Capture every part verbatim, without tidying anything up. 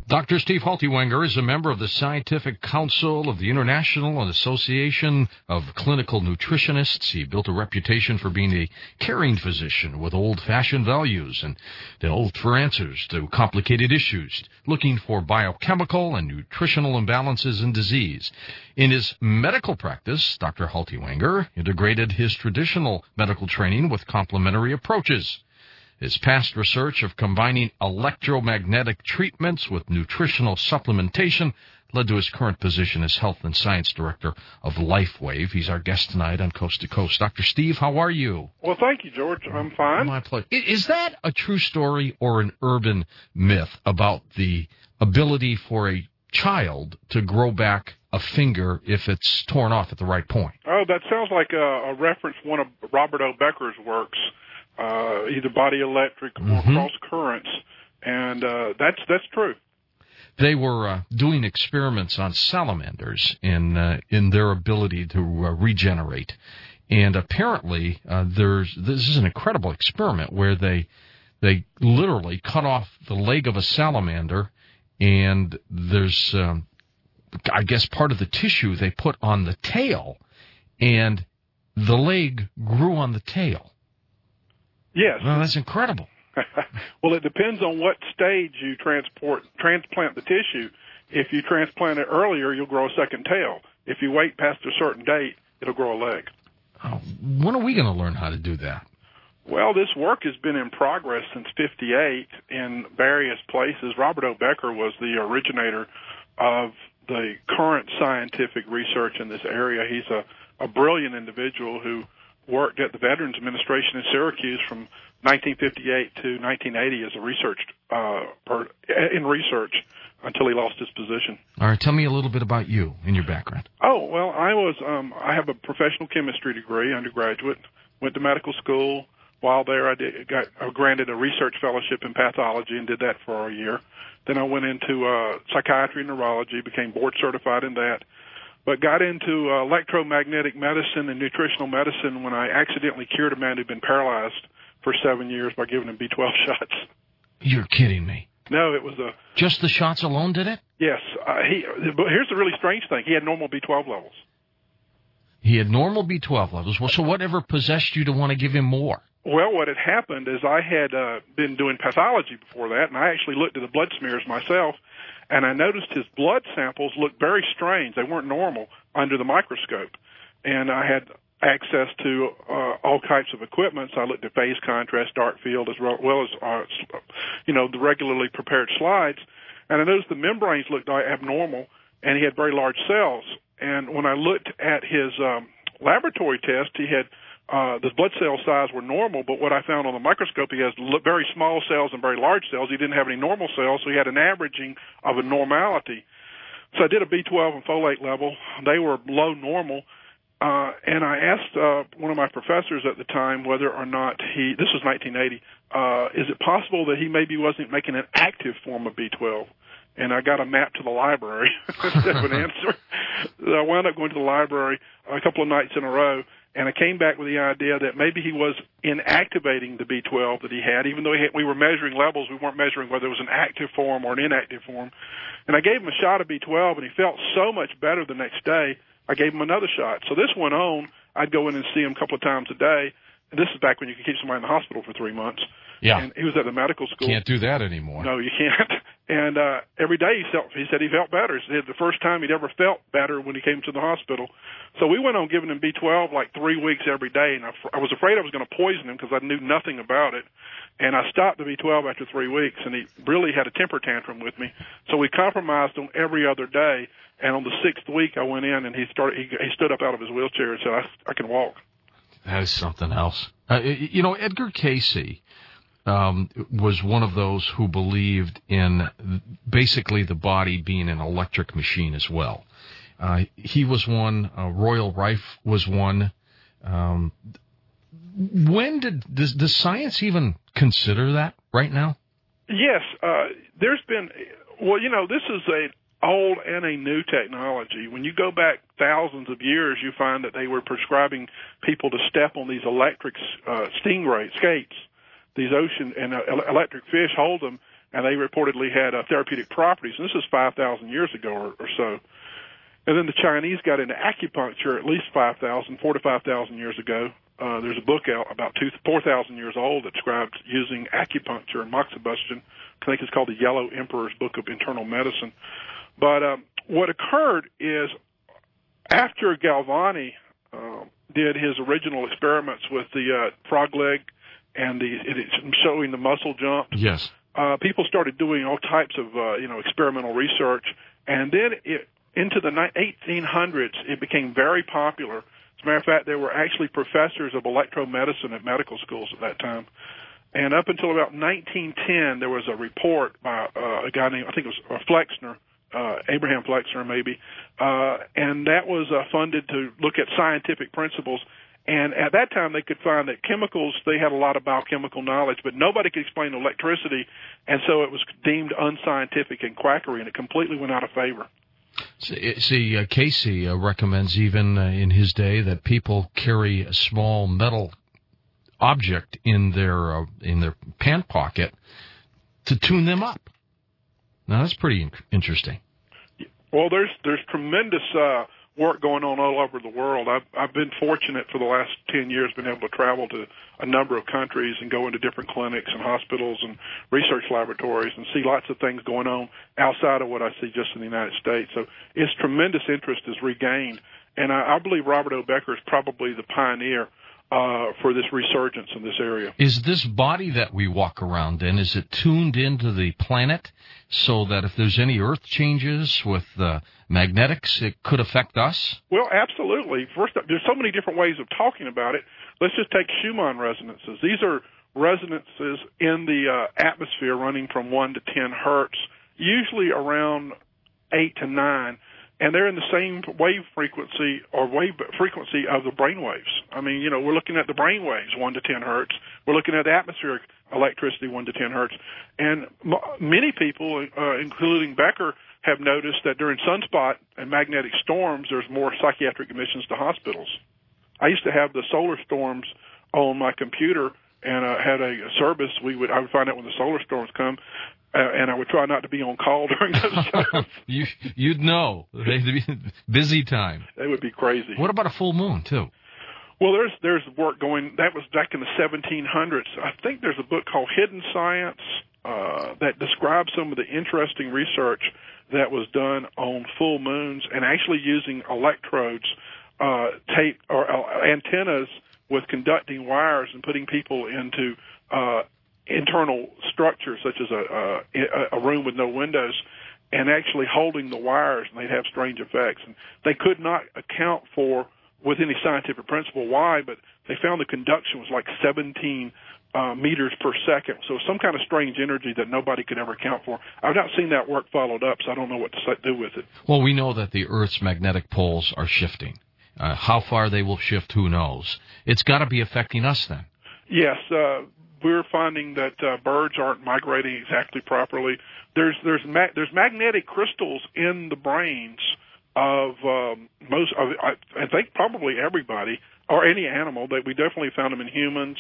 Doctor Steve Haltiwanger is a member of the Scientific Council of the International Association of Clinical Nutritionists. He built a reputation for being a caring physician with old-fashioned values and delved for answers to complicated issues, looking for biochemical and nutritional imbalances in disease. In his medical practice, Doctor Haltiwanger integrated his traditional medical training with complementary approaches. His past research of combining electromagnetic treatments with nutritional supplementation led to his current position as Health and Science Director of LifeWave. He's our guest tonight on Coast to Coast. Doctor Steve, how are you? Well, thank you, George. I'm fine. My pleasure. Is that a true story or an urban myth about the ability for a child to grow back a finger if it's torn off at the right point? Oh, that sounds like a, a reference to one of Robert O. Becker's works. Uh, either body electric or mm-hmm. cross currents, and uh, that's that's true. They were uh, doing experiments on salamanders in uh, in their ability to uh, regenerate, and apparently uh, there's this is an incredible experiment where they they literally cut off the leg of a salamander, and there's um, I guess part of the tissue they put on the tail, and the leg grew on the tail. Yes. Well, that's incredible. Well, it depends on what stage you transport transplant the tissue. If you transplant it earlier, you'll grow a second tail. If you wait past a certain date, it'll grow a leg. Oh, when are we going to learn how to do that? Well, this work has been in progress since fifty-eight in various places. Robert O. Becker was the originator of the current scientific research in this area. He's a, a brilliant individual who worked at the Veterans Administration in Syracuse from nineteen fifty-eight to nineteen eighty as a research uh, per, in research until he lost his position. All right, tell me a little bit about you and your background. Oh well, I was um, I have a professional chemistry degree, undergraduate. Went to medical school. While there, I did, got uh, granted a research fellowship in pathology and did that for a year. Then I went into uh, psychiatry and neurology, became board certified in that. But got into uh, electromagnetic medicine and nutritional medicine when I accidentally cured a man who'd been paralyzed for seven years by giving him B twelve shots. You're kidding me. No, it was a... Just the shots alone did it? Yes. Uh, he. But here's the really strange thing. He had normal B twelve levels. He had normal B twelve levels. Well, so whatever possessed you to want to give him more? Well, what had happened is I had uh, been doing pathology before that, and I actually looked at the blood smears myself, and I noticed his blood samples looked very strange. They weren't normal under the microscope. And I had access to uh, all types of equipment, so I looked at phase contrast, dark field, as well, well as, uh, you know, the regularly prepared slides. And I noticed the membranes looked abnormal, and he had very large cells. And when I looked at his um, laboratory test, he had Uh, the blood cell size were normal, but what I found on the microscope, he has very small cells and very large cells. He didn't have any normal cells, so he had an averaging of a normality. So I did a B twelve and folate level. They were below normal, uh, and I asked uh, one of my professors at the time whether or not he, this was nineteen eighty, uh, is it possible that he maybe wasn't making an active form of B twelve? And I got a map to the library instead of an answer. So I wound up going to the library a couple of nights in a row, and I came back with the idea that maybe he was inactivating the B twelve that he had. Even though he had, we were measuring levels, we weren't measuring whether it was an active form or an inactive form. And I gave him a shot of B twelve, and he felt so much better the next day, I gave him another shot. So this went on. I'd go in and see him a couple of times a day. And this is back when you could keep somebody in the hospital for three months. Yeah. And he was at the medical school. Can't do that anymore. No, you can't. And uh, every day he, felt, he said he felt better. He said the first time he'd ever felt better when he came to the hospital. So we went on giving him B twelve like three weeks every day, and I, I was afraid I was going to poison him because I knew nothing about it. And I stopped the B twelve after three weeks, and he really had a temper tantrum with me. So we compromised on every other day, and on the sixth week I went in, and he started. He, he stood up out of his wheelchair and said, I, I can walk. That is something else. Uh, you know, Edgar Cayce um, was one of those who believed in basically the body being an electric machine as well. Uh, he was one. Uh, Royal Rife was one. Um, when did does, does science even consider that right now? Yes, uh, there's been. Well, you know, this is a old and a new technology. When you go back thousands of years, you find that they were prescribing people to step on these electric uh, stingray skates. These ocean and uh, electric fish hold them, and they reportedly had uh, therapeutic properties. And this is five thousand years ago or, or so. And then the Chinese got into acupuncture at least five thousand, four to five thousand years ago. Uh, there's a book out about two, four thousand years old that describes using acupuncture and moxibustion. I think it's called the Yellow Emperor's Book of Internal Medicine. But um, what occurred is after Galvani uh, did his original experiments with the uh, frog leg and the it, it's showing the muscle jump, yes, uh, people started doing all types of uh, you know experimental research, and then it, into the eighteen hundreds it became very popular. As a matter of fact, there were actually professors of electromedicine at medical schools at that time. And up until about nineteen ten, there was a report by uh, a guy named, I think it was Flexner, uh, Abraham Flexner maybe, uh, and that was uh, funded to look at scientific principles. And at that time, they could find that chemicals, they had a lot of biochemical knowledge, but nobody could explain electricity, and so it was deemed unscientific and quackery, and it completely went out of favor. See, uh, Casey uh, recommends even uh, in his day that people carry a small metal object in their uh, in their pant pocket to tune them up. Now that's pretty in- interesting. Well, there's there's tremendous uh, work going on all over the world. I've I've been fortunate for the last ten years, been able to travel to a number of countries and go into different clinics and hospitals and research laboratories and see lots of things going on outside of what I see just in the United States. So it's tremendous interest is regained, and I, I believe Robert O. Becker is probably the pioneer Uh, for this resurgence in this area. Is this body that we walk around in, is it tuned into the planet so that if there's any earth changes with uh, magnetics, it could affect us? Well, absolutely. First, there's so many different ways of talking about it. Let's just take Schumann resonances. These are resonances in the uh, atmosphere running from one to ten hertz, usually around eight to nine. And they're in the same wave frequency or wave frequency of the brain waves. I mean, you know, we're looking at the brain waves, one to ten hertz. We're looking at atmospheric electricity, one to ten hertz. And m- many people, uh, including Becker, have noticed that during sunspot and magnetic storms, there's more psychiatric admissions to hospitals. I used to have the solar storms on my computer, and I uh, had a service. We would I would find out when the solar storms come. Uh, and I would try not to be on call during those times. you, you'd know. They'd be busy time. It would be crazy. What about a full moon, too? Well, there's there's work going. That was back in the seventeen hundreds. I think there's a book called Hidden Science uh, that describes some of the interesting research that was done on full moons and actually using electrodes, uh, tape, or uh, antennas with conducting wires and putting people into uh internal structures such as a, a a room with no windows, and actually holding the wires, and they'd have strange effects. And they could not account for with any scientific principle why, but they found the conduction was like seventeen uh, meters per second. So some kind of strange energy that nobody could ever account for. I've not seen that work followed up, so I don't know what to do with it. Well, we know that the Earth's magnetic poles are shifting. Uh, how far they will shift, who knows? It's got to be affecting us then. Yes. Uh, We're finding that uh, birds aren't migrating exactly properly. There's there's ma- there's magnetic crystals in the brains of um, most of I, I think probably everybody or any animal. That we definitely found them in humans.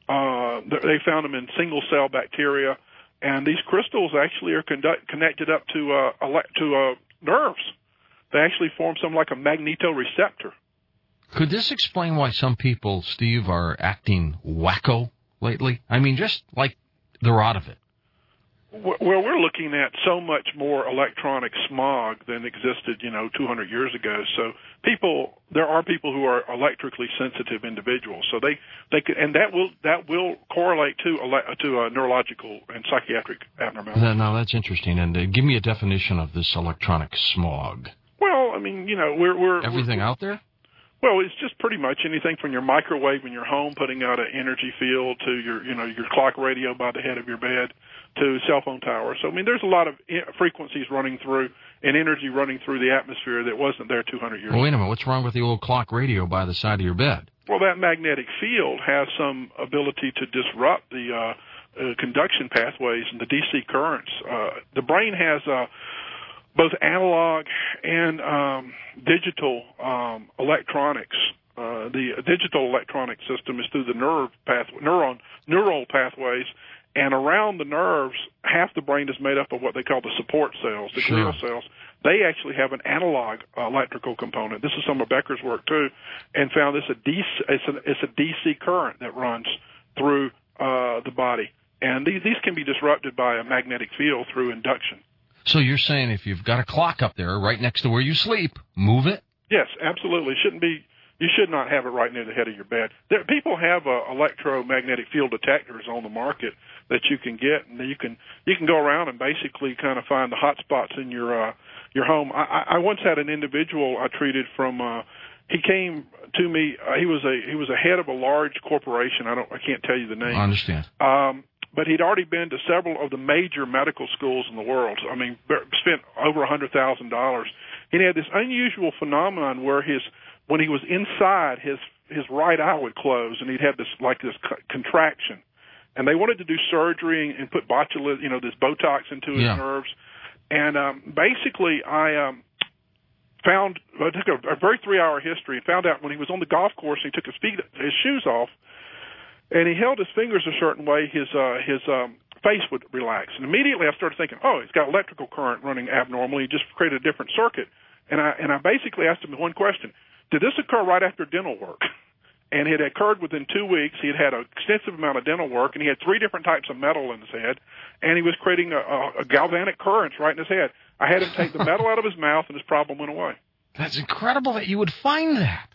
Uh, they found them in single cell bacteria, and these crystals actually are conduct- connected up to uh, ele- to uh, nerves. They actually form something like a magnetoreceptor. Could this explain why some people, Steve, are acting wacko lately? I mean, just like they're out of it. Well, we're looking at so much more electronic smog than existed, you know, two hundred years ago. So people, there are people who are electrically sensitive individuals. So they, they could, and that will that will correlate to to uh, neurological and psychiatric abnormalities. Now that's interesting. And uh, give me a definition of this electronic smog. Well, I mean, you know, we're we're everything we're, out there. Well, it's just pretty much anything from your microwave in your home putting out an energy field to your, you know, your clock radio by the head of your bed to cell phone towers. So, I mean, there's a lot of frequencies running through and energy running through the atmosphere that wasn't there two hundred years ago. Well, wait a minute. What's wrong with the old clock radio by the side of your bed? Well, that magnetic field has some ability to disrupt the uh, uh, conduction pathways and the D C currents. Uh, the brain has uh, both analog and um, digital um, electronics. Uh, the digital electronic system is through the nerve path, neuron, neural pathways, And around the nerves, half the brain is made up of what they call the support cells, the Sure. glial cells. They actually have an analog uh, electrical component. This is some of Becker's work too, and found this a D C, it's, a, it's a D C current that runs through uh, the body. And these, these can be disrupted by a magnetic field through induction. So you're saying if you've got a clock up there right next to where you sleep, move it? Yes, absolutely. It shouldn't be. You should not have it right near the head of your bed. There, people have uh, electromagnetic field detectors on the market that you can get, and you can you can go around and basically kind of find the hot spots in your uh, your home. I, I once had an individual I treated from. Uh, he came to me. Uh, he was a he was a head of a large corporation. I don't. I can't tell you the name. I understand. Um, but he'd already been to several of the major medical schools in the world. I mean, spent over a hundred thousand dollars. He had this unusual phenomenon where his when he was inside, his his right eye would close, and he'd have this like this co- contraction. And they wanted to do surgery and, and put botulism, you know, this Botox into his yeah. nerves. And um, basically, I um, found I took a, a very three-hour history and found out when he was on the golf course, he took his feet, his shoes off, and he held his fingers a certain way. His uh, his um, face would relax, and immediately I started thinking, oh, he's got electrical current running abnormally. He just created a different circuit. And I and I basically asked him one question. Did this occur right after dental work? And it occurred within two weeks. He had had an extensive amount of dental work, and he had three different types of metal in his head, and he was creating a, a, a galvanic currents right in his head. I had him take the metal out of his mouth, and his problem went away. That's incredible that you would find that.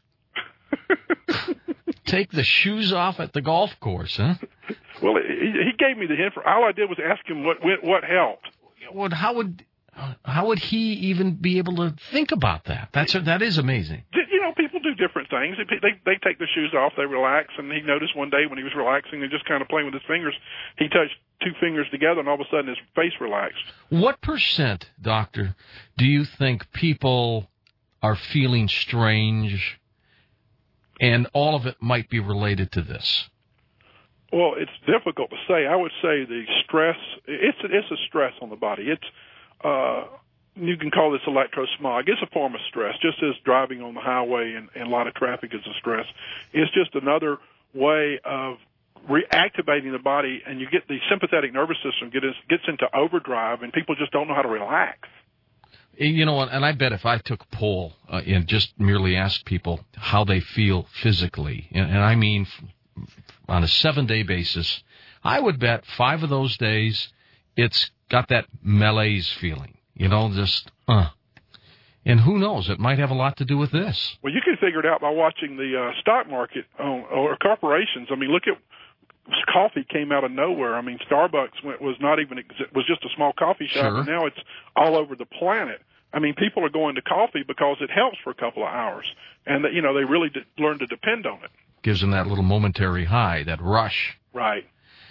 Take the shoes off at the golf course, huh? Well, he, he gave me the info. All I did was ask him what what helped. Well, how would how would he even be able to think about that? That's that is amazing. You know, people do different things. They, they they take their shoes off, they relax, and he noticed one day when he was relaxing and just kind of playing with his fingers, he touched two fingers together, and all of a sudden his face relaxed. What percent, doctor, do you think people are feeling strange, and all of it might be related to this? Well, it's difficult to say. I would say the stress, it's a, it's a stress on the body. It's uh, you can call this electrosmog. It's a form of stress, just as driving on the highway and, and a lot of traffic is a stress. It's just another way of reactivating the body, and you get the sympathetic nervous system gets, gets into overdrive, and people just don't know how to relax. You know, and I bet if I took a poll uh, and just merely asked people how they feel physically, and, and I mean on a seven-day basis, I would bet five of those days it's got that malaise feeling, you know, just, uh. And who knows, it might have a lot to do with this. Well, you can figure it out by watching the uh, stock market on, or corporations. I mean, look at coffee came out of nowhere. I mean, Starbucks went, was not even was just a small coffee shop, Sure. and now it's all over the planet. I mean, people are going to coffee because it helps for a couple of hours, and that, you know, they really did learn to depend on it. Gives them that little momentary high, that rush. Right.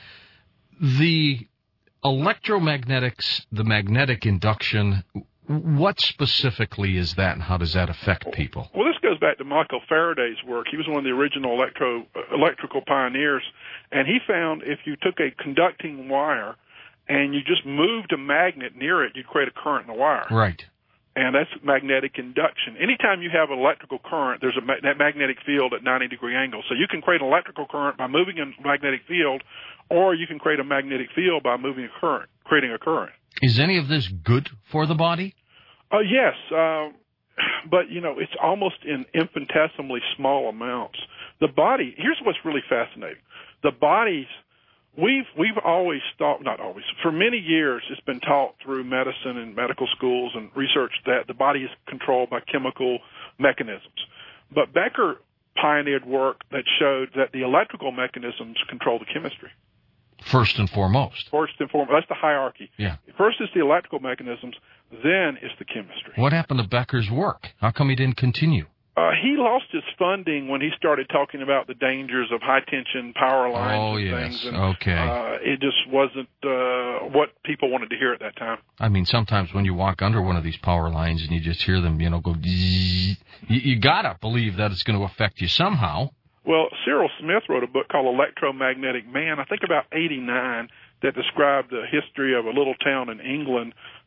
The electromagnetics, the magnetic induction, what specifically is that, and how does that affect people? Well, this goes back to Michael Faraday's work. He was one of the original electro uh, electrical pioneers, and he found if you took a conducting wire and you just moved a magnet near it, you'd create a current in the wire. Right. And that's magnetic induction. Anytime you have an electrical current, there's a ma- that magnetic field at ninety degree angle. So you can create an electrical current by moving a magnetic field, or you can create a magnetic field by moving a current, creating a current. Is any of this good for the body? Uh, yes, uh, but, you know, it's almost in infinitesimally small amounts. The body, here's what's really fascinating. The body's, we've, we've always thought, not always, for many years it's been taught through medicine and medical schools and research that the body is controlled by chemical mechanisms. But Becker pioneered work that showed that the electrical mechanisms control the chemistry. First and foremost. First and foremost, that's the hierarchy. Yeah. First is the electrical mechanisms, then is the chemistry. What happened to Becker's work? How come he didn't continue? Uh, he lost his funding when he started talking about the dangers of high-tension power lines oh, and yes. things. And, okay. Uh, it just wasn't uh, what people wanted to hear at that time. I mean, sometimes when you walk under one of these power lines and you just hear them, you know, go, you, you got to believe that it's going to affect you somehow. Well, Cyril Smith wrote a book called Electromagnetic Man, I think about eighty-nine, that described the history of a little town in England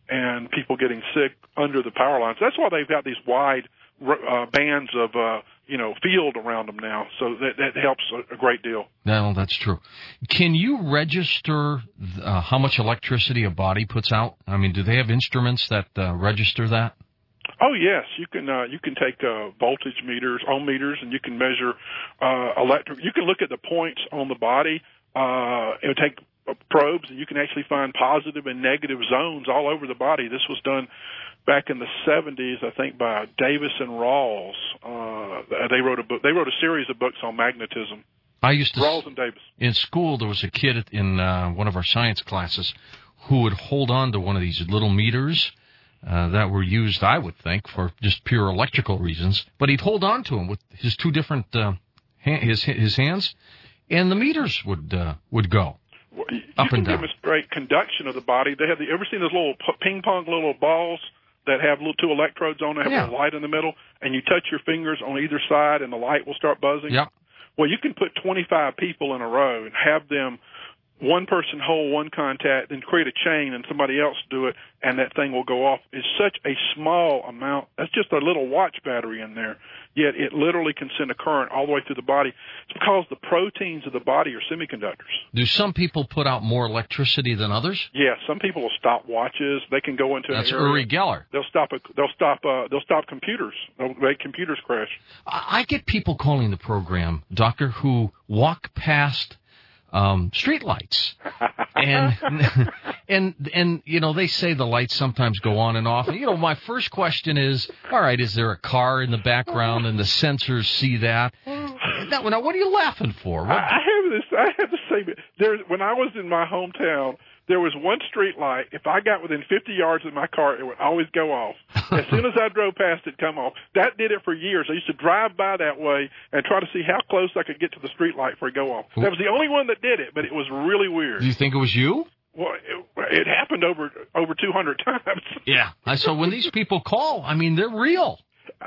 and people getting sick under the power lines. That's why they've got these wide uh, bands of, uh, you know, field around them now. So that, that helps a, a great deal. No, that's true. Can you register uh, how much electricity a body puts out? I mean, do they have instruments that uh, register that? Oh yes, you can. Uh, you can take uh, voltage meters, ohm meters, and you can measure uh, electric. You can look at the points on the body uh, and take probes, and you can actually find positive and negative zones all over the body. This was done back in the seventies, I think, by Davis and Rawls. Uh, they wrote a book. They wrote a series of books on magnetism. I used to Rawls and Davis. In school, there was a kid in uh, one of our science classes who would hold on to one of these little meters uh, that were used, I would think, for just pure electrical reasons. But he'd hold on to them with his two different uh, ha- his his hands, and the meters would uh, would go. Well, you up can and down. demonstrate conduction of the body. They have the, ever seen those little ping pong little balls that have little two electrodes on them, have Yeah. a light in the middle, and you touch your fingers on either side, and the light will start buzzing? Yep. Well, you can put twenty-five people in a row and have them, one person hold one contact, then create a chain and somebody else do it, and that thing will go off. It's such a small amount. That's just a little watch battery in there, yet it literally can send a current all the way through the body. It's because the proteins of the body are semiconductors. Do some people put out more electricity than others? Yeah, some people will stop watches. They can go into That's an area. Uri Geller. They'll stop. A, they'll stop. Uh, they'll stop computers. They'll make computers crash. I I get people calling the program, Doctor, who walk past um, street lights, and and and you know they say the lights sometimes go on and off. And, you know, my first question is, all right, is there a car in the background and the sensors see that? Now, now what are you laughing for? What? I, I have this. I have the same. There's when I was in my hometown. There was one street light. If I got within fifty yards of my car, it would always go off. As soon as I drove past, it'd come off. That did it for years. I used to drive by that way and try to see how close I could get to the street light for it to go off. That was the only one that did it, but it was really weird. Do you think it was you? Well, it, it happened over over two hundred times. Yeah. So when these people call, I mean, they're real.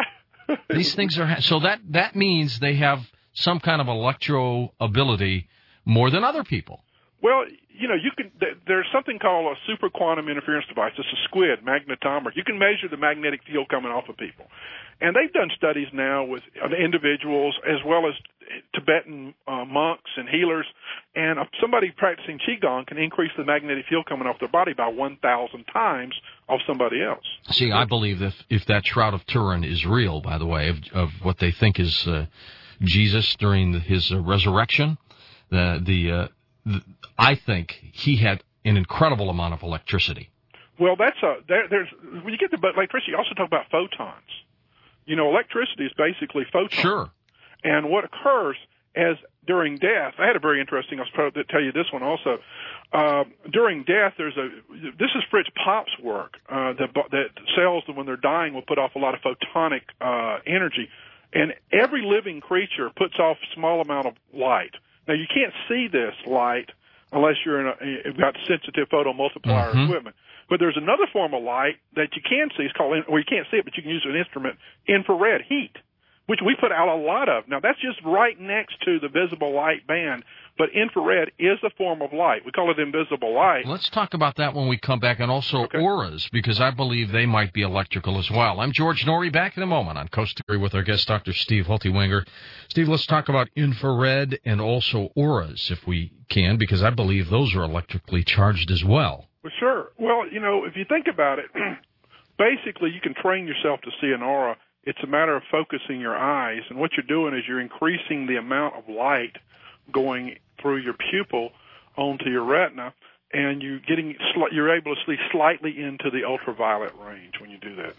These things are so that that means they have some kind of electro ability more than other people. Well, you know, you can. There's something called a super quantum interference device. It's a SQUID magnetometer. You can measure the magnetic field coming off of people, and they've done studies now with individuals as well as Tibetan uh, monks and healers. And somebody practicing qigong can increase the magnetic field coming off their body by one thousand times of somebody else. See, I believe that if that Shroud of Turin is real, by the way, of, of what they think is uh, Jesus during his uh, resurrection, the the. Uh, I think he had an incredible amount of electricity. Well, that's a there, there's when you get to electricity, you also talk about photons. You know, electricity is basically photons. Sure. And what occurs as during death, I had a very interesting. I'll probably tell you this one also. Uh, during death, there's a. This is Fritz Popp's work. Uh, that that cells when they're dying will put off a lot of photonic uh, energy, and every living creature puts off a small amount of light. Now, you can't see this light unless you're in a, you've got sensitive photomultiplier mm-hmm. equipment. But there's another form of light that you can see. It's called, well, you can't see it, but you can use an instrument, infrared heat, which we put out a lot of. Now, that's just right next to the visible light band, but infrared is a form of light. We call it invisible light. Let's talk about that when we come back, and also okay. auras, because I believe they might be electrical as well. I'm George Norrie, back in a moment on Coast to Theory with our guest, Doctor Steve Hultiwanger. Steve, let's talk about infrared and also auras, if we can, because I believe those are electrically charged as well. Well, sure. Well, you know, if you think about it, basically you can train yourself to see an aura. It's a matter of focusing your eyes, and what you're doing is you're increasing the amount of light going through your pupil onto your retina, and you getting you're able to see slightly into the ultraviolet range when you do that.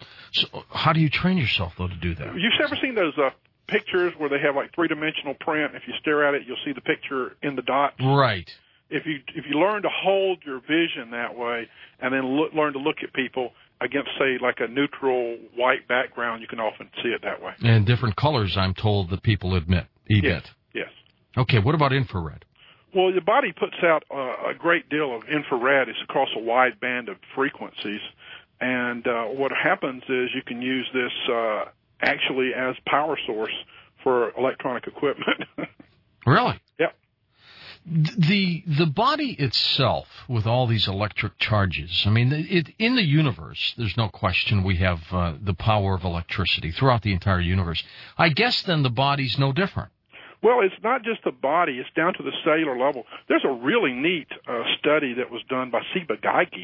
So, how do you train yourself though to do that? You've ever seen those uh, pictures where they have like three-dimensional print? If you stare at it, you'll see the picture in the dots. Right. If you if you learn to hold your vision that way, and then look, learn to look at people against, say, like a neutral white background, you can often see it that way. And different colors, I'm told, that people admit. emit. Yes. Yes. Okay, what about infrared? Well, the body puts out uh, a great deal of infrared. It's across a wide band of frequencies. And uh, what happens is you can use this uh, actually as power source for electronic equipment. Really? Yep. The the body itself, with all these electric charges, I mean, it, in the universe, there's no question we have uh, the power of electricity throughout the entire universe. I guess then the body's no different. Well, it's not just the body. It's down to the cellular level. There's a really neat uh, study that was done by Ciba-Geigy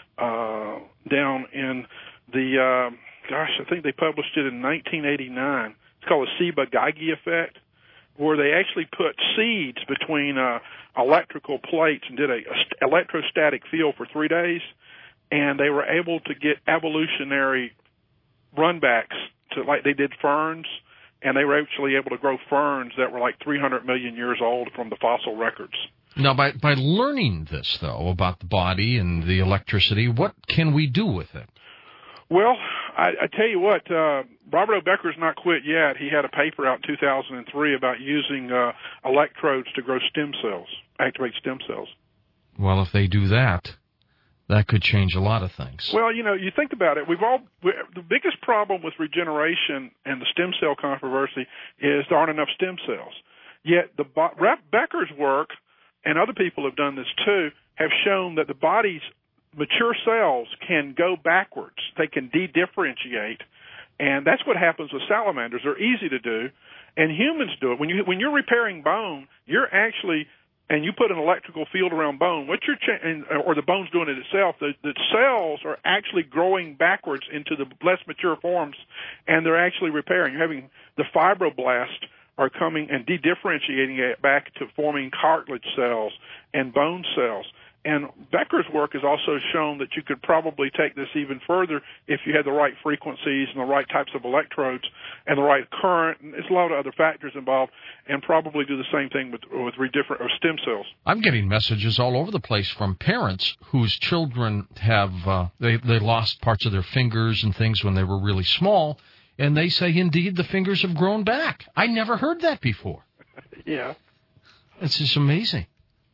uh, down in the, uh, gosh, I think they published it in nineteen eighty-nine. It's called the Ciba-Geigy effect, where they actually put seeds between uh, electrical plates and did a, a electrostatic field for three days, and they were able to get evolutionary runbacks to like they did ferns, and they were actually able to grow ferns that were like three hundred million years old from the fossil records. Now, by, by learning this, though, about the body and the electricity, what can we do with it? Well, I, I tell you what, uh, Robert O. Becker's not quit yet. He had a paper out in two thousand three about using uh, electrodes to grow stem cells, activate stem cells. Well, if they do that, that could change a lot of things. Well, you know, you think about it. We've all we, the biggest problem with regeneration and the stem cell controversy is there aren't enough stem cells. Yet the Becker's work, and other people have done this too, have shown that the body's mature cells can go backwards. They can de-differentiate, and that's what happens with salamanders. They're easy to do, and humans do it. When you when you're repairing bone, you're actually and you put an electrical field around bone, what you're cha- or the bone's doing it itself. The, the cells are actually growing backwards into the less mature forms, and they're actually repairing. You're having the fibroblasts are coming and de-differentiating it back to forming cartilage cells and bone cells. And Becker's work has also shown that you could probably take this even further if you had the right frequencies and the right types of electrodes and the right current. And there's a lot of other factors involved, and probably do the same thing with with different or stem cells. I'm getting messages all over the place from parents whose children have uh, they they lost parts of their fingers and things when they were really small, and they say indeed the fingers have grown back. I never heard that before. Yeah, it's just amazing.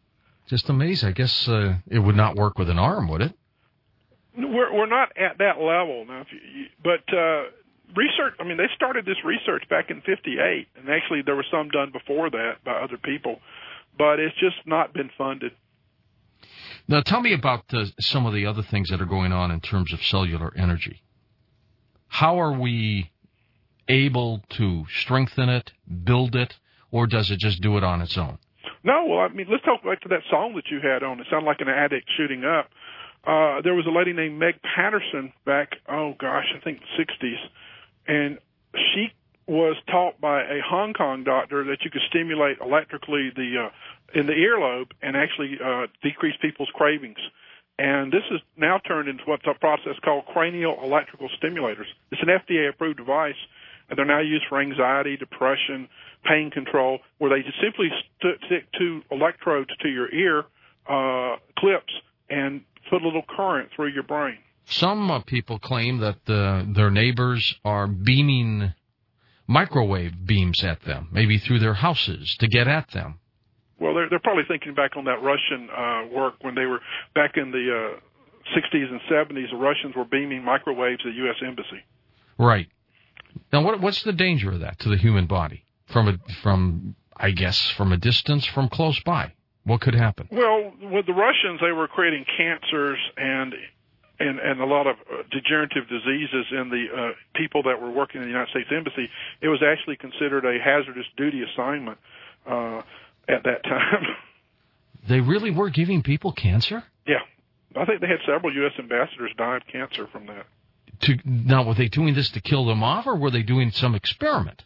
Just amazing. I guess uh, it would not work with an arm, would it? We're we're not at that level now, if you, but uh, research. I mean, they started this research back in fifty-eight, and actually there was some done before that by other people, but it's just not been funded. Now, tell me about uh, some of the other things that are going on in terms of cellular energy. How are we able to strengthen it, build it, or does it just do it on its own? No, well, I mean, let's talk back to that song that you had on. It sounded like an addict shooting up. Uh, there was a lady named Meg Patterson back, oh, gosh, I think the sixties, and she was taught by a Hong Kong doctor that you could stimulate electrically the uh, in the earlobe and actually uh, decrease people's cravings. And this is now turned into what's a process called cranial electrical stimulators. It's an F D A-approved device, and they're now used for anxiety, depression, pain control, where they just simply st- stick two electrodes to your ear uh, clips and put a little current through your brain. Some uh, people claim that uh, their neighbors are beaming microwave beams at them, maybe through their houses, to get at them. Well, they're, they're probably thinking back on that Russian uh, work when they were back in the uh, sixties and seventies. The Russians were beaming microwaves at the U S Embassy. Right. Now, what, what's the danger of that to the human body? From, a, from I guess, from a distance, from close by? What could happen? Well, with the Russians, they were creating cancers and and, and a lot of uh, degenerative diseases in the uh, people that were working in the United States Embassy. It was actually considered a hazardous duty assignment uh, at that time. They really were giving people cancer? Yeah. I think they had several U S ambassadors die of cancer from that. To, now, were they doing this to kill them off, or were they doing some experiment?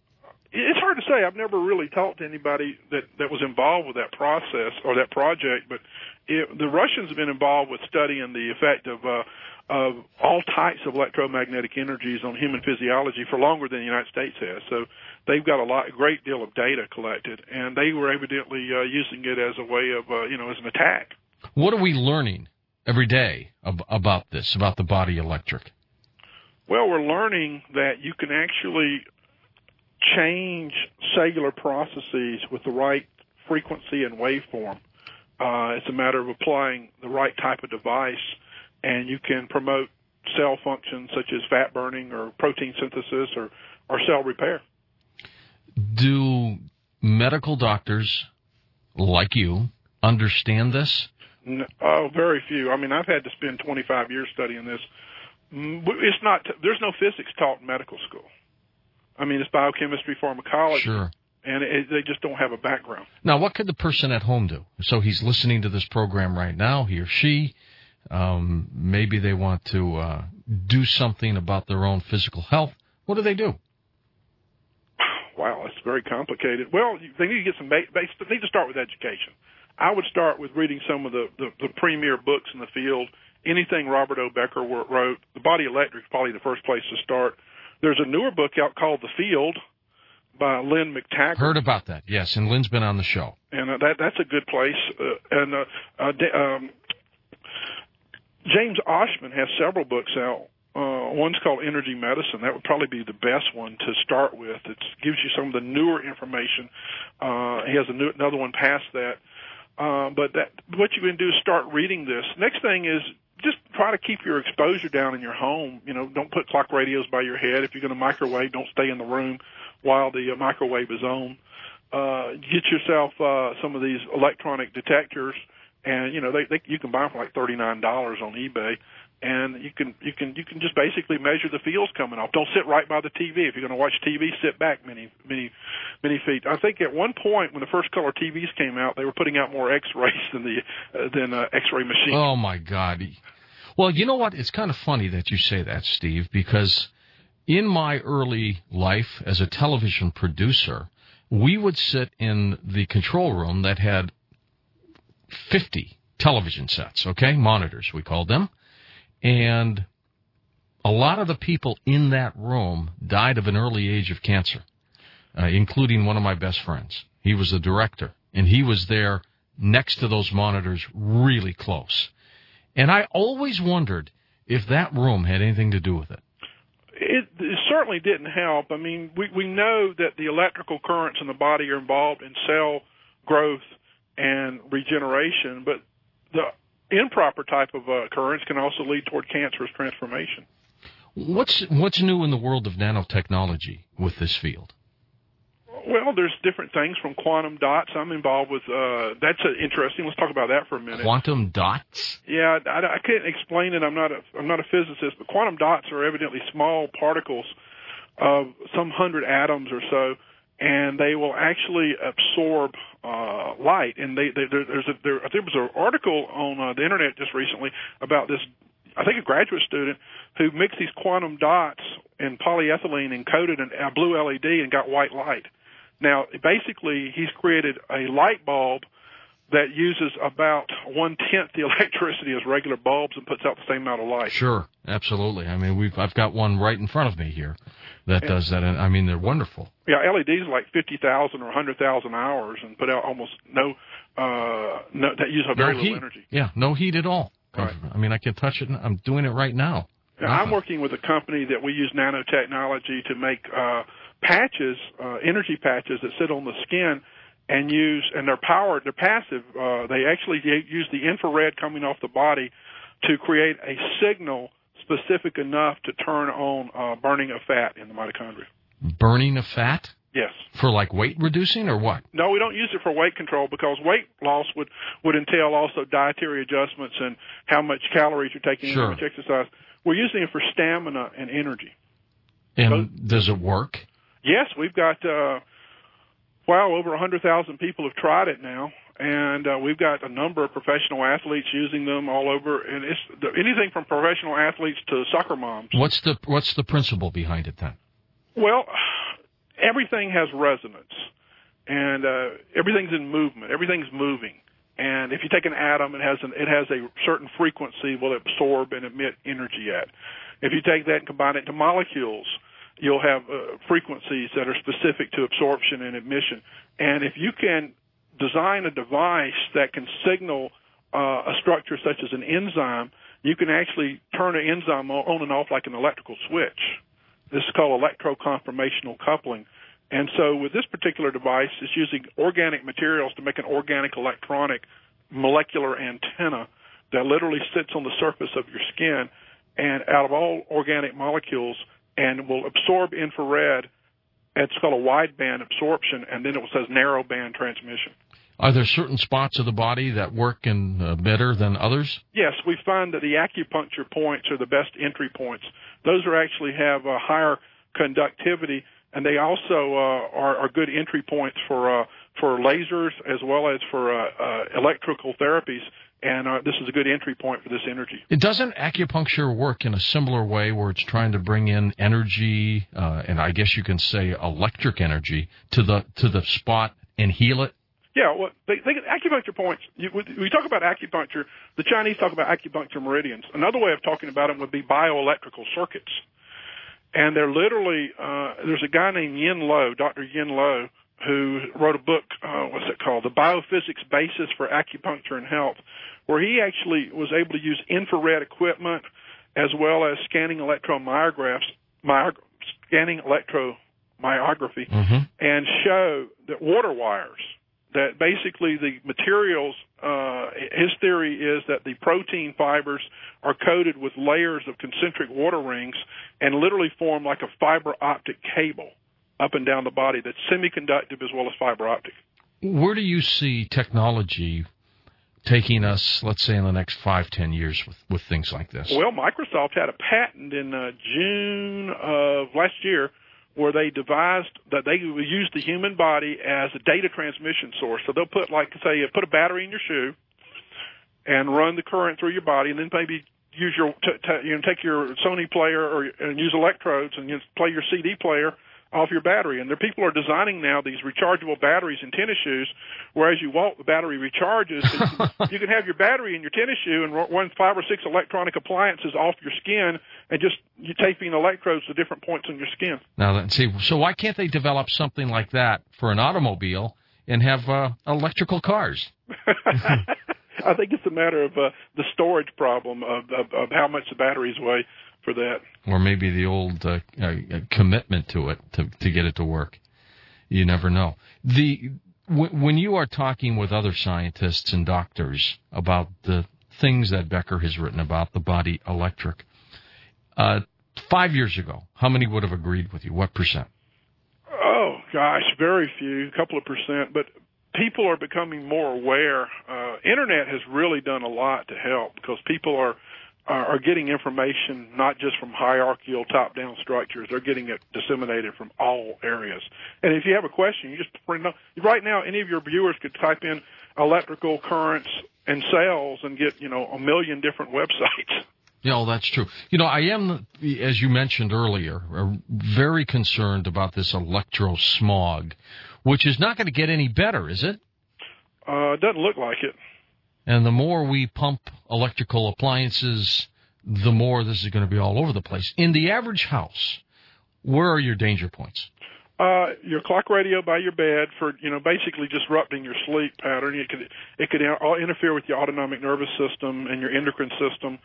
It's hard to say. I've never really talked to anybody that, that was involved with that process or that project, but it, the Russians have been involved with studying the effect of uh, of all types of electromagnetic energies on human physiology for longer than the United States has. So they've got a lot, a great deal of data collected, and they were evidently uh, using it as a way of, uh, you know, as an attack. What are we learning every day ab- about this, about the body electric? Well, we're learning that you can actually change cellular processes with the right frequency and waveform. Uh, it's a matter of applying the right type of device, and you can promote cell functions such as fat burning or protein synthesis or, or cell repair. Do medical doctors like you, understand this? No, oh, very few. I mean, I've had to spend twenty-five years studying this. It's not. There's no physics taught in medical school. I mean, it's biochemistry, pharmacology, sure. and it, they just don't have a background. Now, what could the person at home do? So he's listening to this program right now, he or she. Um, maybe they want to uh, do something about their own physical health. What do they do? Wow, it's very complicated. Well, they need to get some base. They need to start with education. I would start with reading some of the, the, the premier books in the field. Anything Robert O. Becker wrote. The Body Electric is probably the first place to start. There's a newer book out called The Field by Lynn McTaggart. Heard about that, yes, and Lynn's been on the show. And uh, that that's a good place. Uh, and uh, uh, um, James Oshman has several books out. Uh, one's called Energy Medicine. That would probably be the best one to start with. It gives you some of the newer information. Uh, he has a new, another one past that. Uh, but that, what you can do is start reading this. Next thing is just try to keep your exposure down in your home. You know, don't put clock radios by your head. If you're going to microwave, don't stay in the room while the uh, microwave is on. Uh, get yourself uh, some of these electronic detectors, and you know they, they you can buy them for like thirty-nine dollars on eBay. And you can you can you can just basically measure the fields coming off. Don't sit right by the T V. If you're going to watch T V, sit back many many many feet. I think at one point when the first color T Vs came out, they were putting out more X-rays than the uh, than uh, X-ray machines. Oh my God! Well, you know what? It's kind of funny that you say that, Steve, because in my early life as a television producer, we would sit in the control room that had fifty television sets. Okay, monitors we called them. And a lot of the people in that room died of an early age of cancer, uh, including one of my best friends. He was the director, and he was there next to those monitors really close. And I always wondered if that room had anything to do with it. It, it certainly didn't help. I mean, we, we know that the electrical currents in the body are involved in cell growth and regeneration, but the improper type of uh, occurrence can also lead toward cancerous transformation. What's what's new in the world of nanotechnology with this field? Well, there's different things from quantum dots. I'm involved with. Uh, that's uh, interesting. Let's talk about that for a minute. Quantum dots? Yeah, I, I can't explain it. I'm not a I'm not a physicist, but quantum dots are evidently small particles of some hundred atoms or so, and they will actually absorb uh, light. And they, they there, there's a there, there was an article on uh, the internet just recently about this. I think a graduate student who mixed these quantum dots in polyethylene and coated a blue L E D and got white light. Now, basically, he's created a light bulb that uses about one-tenth the electricity as regular bulbs and puts out the same amount of light. Sure, absolutely. I mean, we've I've got one right in front of me here that and, does that, and I mean, they're wonderful. Yeah, L E Ds are like fifty thousand or one hundred thousand hours and put out almost no, uh, no that use a very no little heat. energy. Yeah, no heat at all. Right. I mean, I can touch it. I'm doing it right now. now I'm working with a company that we use nanotechnology to make uh, patches, uh, energy patches that sit on the skin and use, and they're powered, they're passive. Uh, they actually use the infrared coming off the body to create a signal specific enough to turn on uh, burning of fat in the mitochondria. Burning of fat? Yes. For like weight reducing or what? No, we don't use it for weight control because weight loss would, would entail also dietary adjustments and how much calories you're taking sure. and how much exercise. We're using it for stamina and energy. And so, does it work? Yes, we've got, uh, wow, over one hundred thousand people have tried it now. And uh, we've got a number of professional athletes using them all over. And it's anything from professional athletes to soccer moms. What's the, what's the principle behind it then? Well, everything has resonance, and uh, everything's in movement. Everything's moving, and if you take an atom, it has an, it has a certain frequency will absorb and emit energy at. If you take that and combine it to molecules, you'll have uh, frequencies that are specific to absorption and emission. And if you can design a device that can signal uh, a structure such as an enzyme, you can actually turn an enzyme on and off like an electrical switch. This is called electroconformational coupling. And so with this particular device, it's using organic materials to make an organic electronic molecular antenna that literally sits on the surface of your skin and out of all organic molecules and will absorb infrared. It's called a wideband absorption, and then it says narrowband transmission. Are there certain spots of the body that work in, uh, better than others? Yes, we find that the acupuncture points are the best entry points. Those are actually have a higher conductivity, and they also uh, are, are good entry points for uh, for lasers as well as for uh, uh, electrical therapies. And uh, this is a good entry point for this energy. It doesn't acupuncture work in a similar way where it's trying to bring in energy, uh, and I guess you can say electric energy to the to the spot and heal it? Yeah, well, they, they, acupuncture points, you, we talk about acupuncture, the Chinese talk about acupuncture meridians. Another way of talking about them would be bioelectrical circuits. And they're literally, uh, there's a guy named Yin Lo, Doctor Yin Lo, who wrote a book, uh, what's it called, The Biophysics Basis for Acupuncture and Health, where he actually was able to use infrared equipment as well as scanning electromyographs, my, scanning electromyography, mm-hmm. and show that water wires, that basically the materials, uh, his theory is that the protein fibers are coated with layers of concentric water rings and literally form like a fiber optic cable up and down the body that's semiconductive as well as fiber optic. Where do you see technology taking us, let's say, in the next five, ten years with, with things like this? Well, Microsoft had a patent in uh, June of last year where they devised that they would use the human body as a data transmission source. So they'll put, like, say, put a battery in your shoe and run the current through your body, and then maybe use your, t- t- you know, take your Sony player or and use electrodes and you play your C D player off your battery. And there people are designing now these rechargeable batteries in tennis shoes, where as you walk, the battery recharges. So you can have your battery in your tennis shoe and run five or six electronic appliances off your skin and just you taping electrodes to different points on your skin. Now, let's see, so why can't they develop something like that for an automobile and have uh, electrical cars? I think it's a matter of uh, the storage problem of, of, of how much the batteries weigh for that. Or maybe the old uh, uh, commitment to it to, to get it to work. You never know. The w- When you are talking with other scientists and doctors about the things that Becker has written about, the body electric, uh, five years ago, how many would have agreed with you? What percent? Oh, gosh, very few, a couple of percent. But people are becoming more aware. Uh, Internet has really done a lot to help because people are are getting information not just from hierarchical top-down structures. They're getting it disseminated from all areas. And if you have a question, you just bring it up. Right now, any of your viewers could type in electrical currents and cells and get, you know, a million different websites. Yeah, well, that's true. You know, I am, as you mentioned earlier, very concerned about this electrosmog, which is not going to get any better, is it? Uh, it doesn't look like it. And the more we pump electrical appliances, the more this is going to be all over the place. In the average house, where are your danger points? Uh, your clock radio by your bed for, you know, basically disrupting your sleep pattern. It could, it could interfere with your autonomic nervous system and your endocrine system.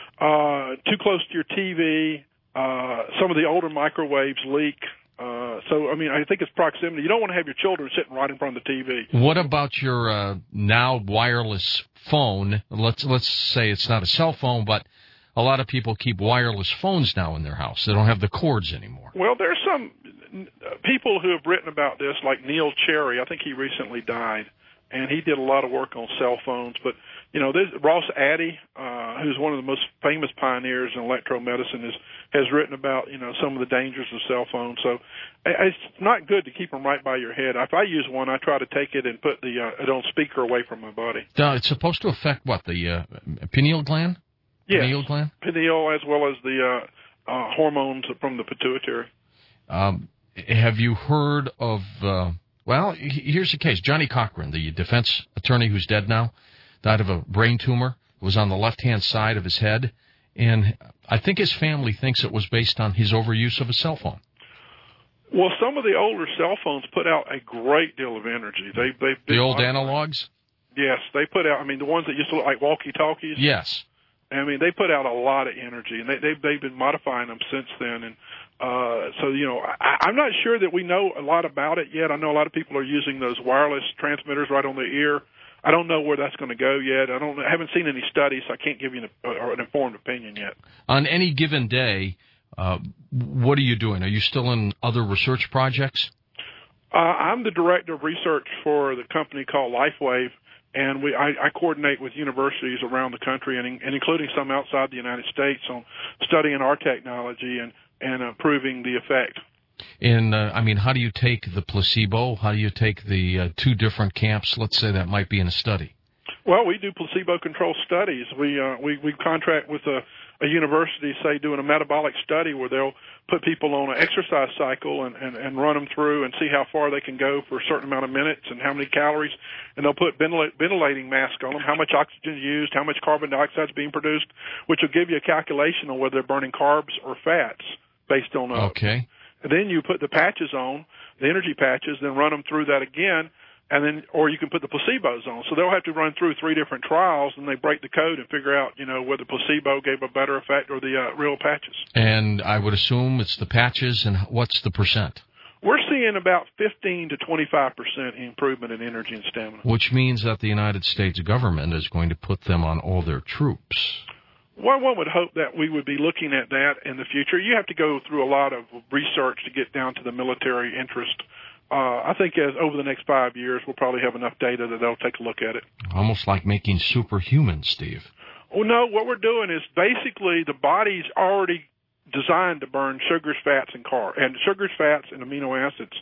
Uh, too close to your T V. Uh, some of the older microwaves leak. Uh, so, I mean, I think it's proximity. You don't want to have your children sitting right in front of the T V. What about your uh, now wireless phone? Let's let's say it's not a cell phone, but a lot of people keep wireless phones now in their house. They don't have the cords anymore. Well, there's some people who have written about this, like Neil Cherry. I think he recently died, and he did a lot of work on cell phones. But, you know, this, Ross Addy, uh, who's one of the most famous pioneers in electromedicine, is, has written about, you know, some of the dangers of cell phones. So it's not good to keep them right by your head. If I use one, I try to take it and put the uh, it on speaker away from my body. Uh, it's supposed to affect, what, the uh, pineal gland? Yes, pineal gland? Pineal as well as the uh, uh, hormones from the pituitary. Um, have you heard of, uh, well, here's the case. Johnny Cochran, the defense attorney who's dead now, died of a brain tumor, was on the left-hand side of his head, and I think his family thinks it was based on his overuse of a cell phone. Well, some of the older cell phones put out a great deal of energy. They, they The old analogs? Yes, they put out, I mean, the ones that used to look like walkie-talkies. Yes. I mean, they put out a lot of energy, and they, they've, they've been modifying them since then. And uh, so, you know, I, I'm not sure that we know a lot about it yet. I know a lot of people are using those wireless transmitters right on their ear. I don't know where that's going to go yet. I don't. I haven't seen any studies, so I can't give you an, uh, an informed opinion yet. On any given day, uh, what are you doing? Are you still in other research projects? Uh, I'm the director of research for the company called LifeWave, and we I, I coordinate with universities around the country, and, and including some outside the United States, on studying our technology and and uh, proving the effect. And, uh, I mean, how do you take the placebo? How do you take the uh, two different camps, let's say, that might be in a study? Well, we do placebo-controlled studies. We uh, we we contract with a, a university, say, doing a metabolic study where they'll put people on an exercise cycle and, and, and run them through and see how far they can go for a certain amount of minutes and how many calories. And they'll put ventil- ventilating mask on them, how much oxygen is used, how much carbon dioxide is being produced, which will give you a calculation on whether they're burning carbs or fats based on uh, okay. And then you put the patches on, the energy patches, then run them through that again. And then, or you can put the placebos on. So they'll have to run through three different trials, and they break the code and figure out, you know, whether placebo gave a better effect or the uh, real patches. And I would assume it's the patches, and what's the percent? We're seeing about fifteen to twenty-five percent improvement in energy and stamina. Which means that the United States government is going to put them on all their troops. Well, one would hope that we would be looking at that in the future. You have to go through a lot of research to get down to the military interest. Uh, I think as over the next five years, we'll probably have enough data that they'll take a look at it. Almost like making superhumans, Steve. Well, no, what we're doing is basically the body's already designed to burn sugars, fats, and car and sugars, fats, and amino acids.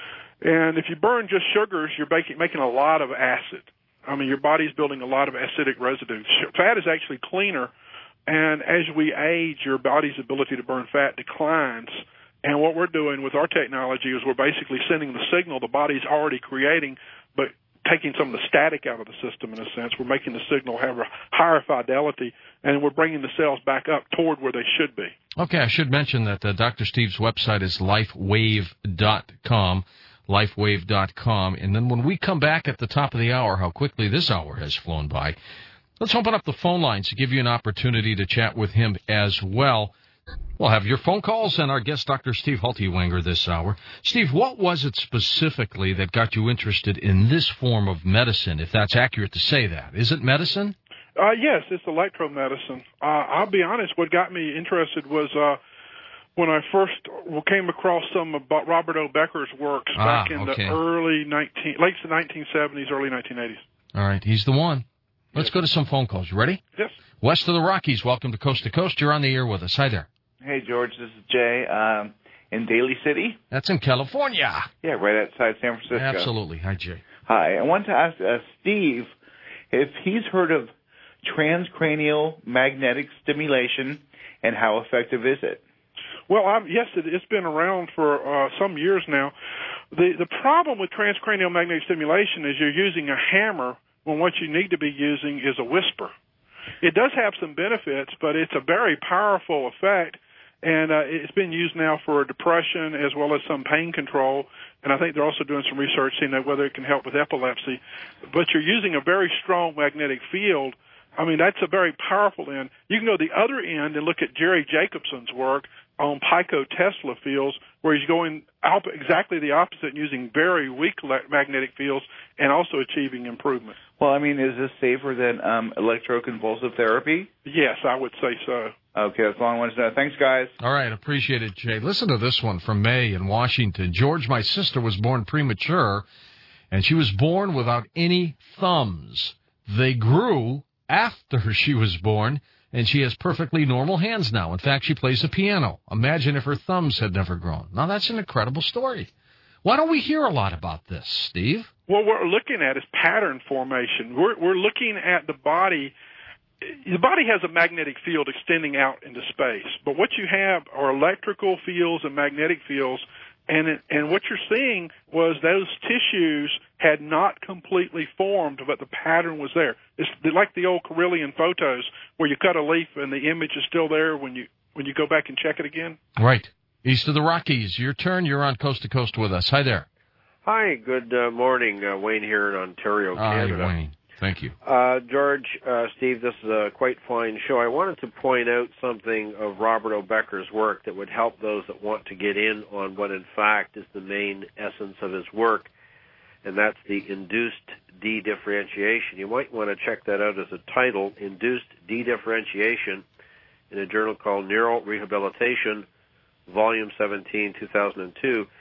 And if you burn just sugars, you're making, making a lot of acid. I mean, your body's building a lot of acidic residue. Fat is actually cleaner, and as we age, your body's ability to burn fat declines. And what we're doing with our technology is we're basically sending the signal the body's already creating, but taking some of the static out of the system in a sense. We're making the signal have a higher fidelity, and we're bringing the cells back up toward where they should be. Okay, I should mention that uh, Doctor Steve's website is lifewave dot com, lifewave dot com. And then when we come back at the top of the hour, how quickly this hour has flown by, let's open up the phone lines to give you an opportunity to chat with him as well. We'll have your phone calls and our guest, Doctor Steve Haltiwanger, this hour. Steve, what was it specifically that got you interested in this form of medicine, if that's accurate to say that? Is it medicine? Uh, yes, it's electromedicine. Uh, I'll be honest, what got me interested was uh, when I first came across some of Robert O. Becker's works ah, back in okay. the early nineteen, late nineteen seventies, early nineteen eighties. All right, he's the one. Let's yes. go to some phone calls. You ready? Yes. West of the Rockies, welcome to Coast to Coast. You're on the air with us. Hi there. Hey, George, this is Jay um, in Daly City. That's in California. Yeah, right outside San Francisco. Absolutely. Hi, Jay. Hi. I want to ask uh, Steve if he's heard of transcranial magnetic stimulation and how effective is it? Well, I'm, yes, it, it's been around for uh, some years now. The, the problem with transcranial magnetic stimulation is you're using a hammer when what you need to be using is a whisper. It does have some benefits, but it's a very powerful effect. And uh, it's been used now for depression as well as some pain control. And I think they're also doing some research seeing that whether it can help with epilepsy. But you're using a very strong magnetic field. I mean, that's a very powerful end. You can go to the other end and look at Jerry Jacobson's work on Pico-Tesla fields, where he's going out exactly the opposite and using very weak magnetic fields and also achieving improvement. Well, I mean, is this safer than um, electroconvulsive therapy? Yes, I would say so. Okay, that's all I wanted to know. Thanks, guys. All right, appreciate it, Jay. Listen to this one from May in Washington. George, my sister was born premature, and she was born without any thumbs. They grew after she was born, and she has perfectly normal hands now. In fact, she plays the piano. Imagine if her thumbs had never grown. Now, that's an incredible story. Why don't we hear a lot about this, Steve? What we're looking at is pattern formation. We're, we're looking at the body. The body has a magnetic field extending out into space, but what you have are electrical fields and magnetic fields, and it, and what you're seeing was those tissues had not completely formed, but the pattern was there. It's like the old Carillion photos where you cut a leaf and the image is still there when you when you go back and check it again. Right. East of the Rockies, your turn. You're on Coast to Coast with us. Hi there. Hi, good uh, morning. Uh, Wayne here in Ontario, Canada. Hi, Wayne. Thank you. Uh, George, uh, Steve, this is a quite fine show. I wanted to point out something of Robert O. Becker's work that would help those that want to get in on what, in fact, is the main essence of his work, and that's the induced dedifferentiation. You might want to check that out as a title, Induced Dedifferentiation, in a journal called Neural Rehabilitation, Volume seventeen, two thousand two.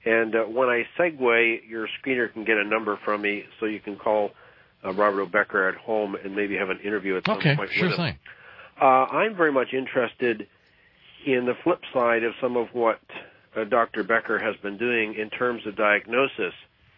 And uh, when I segue, your screener can get a number from me so you can call uh, Robert O'Becker at home and maybe have an interview at some okay, point sure with him. thing. Uh, I'm very much interested in the flip side of some of what uh, Doctor Becker has been doing in terms of diagnosis.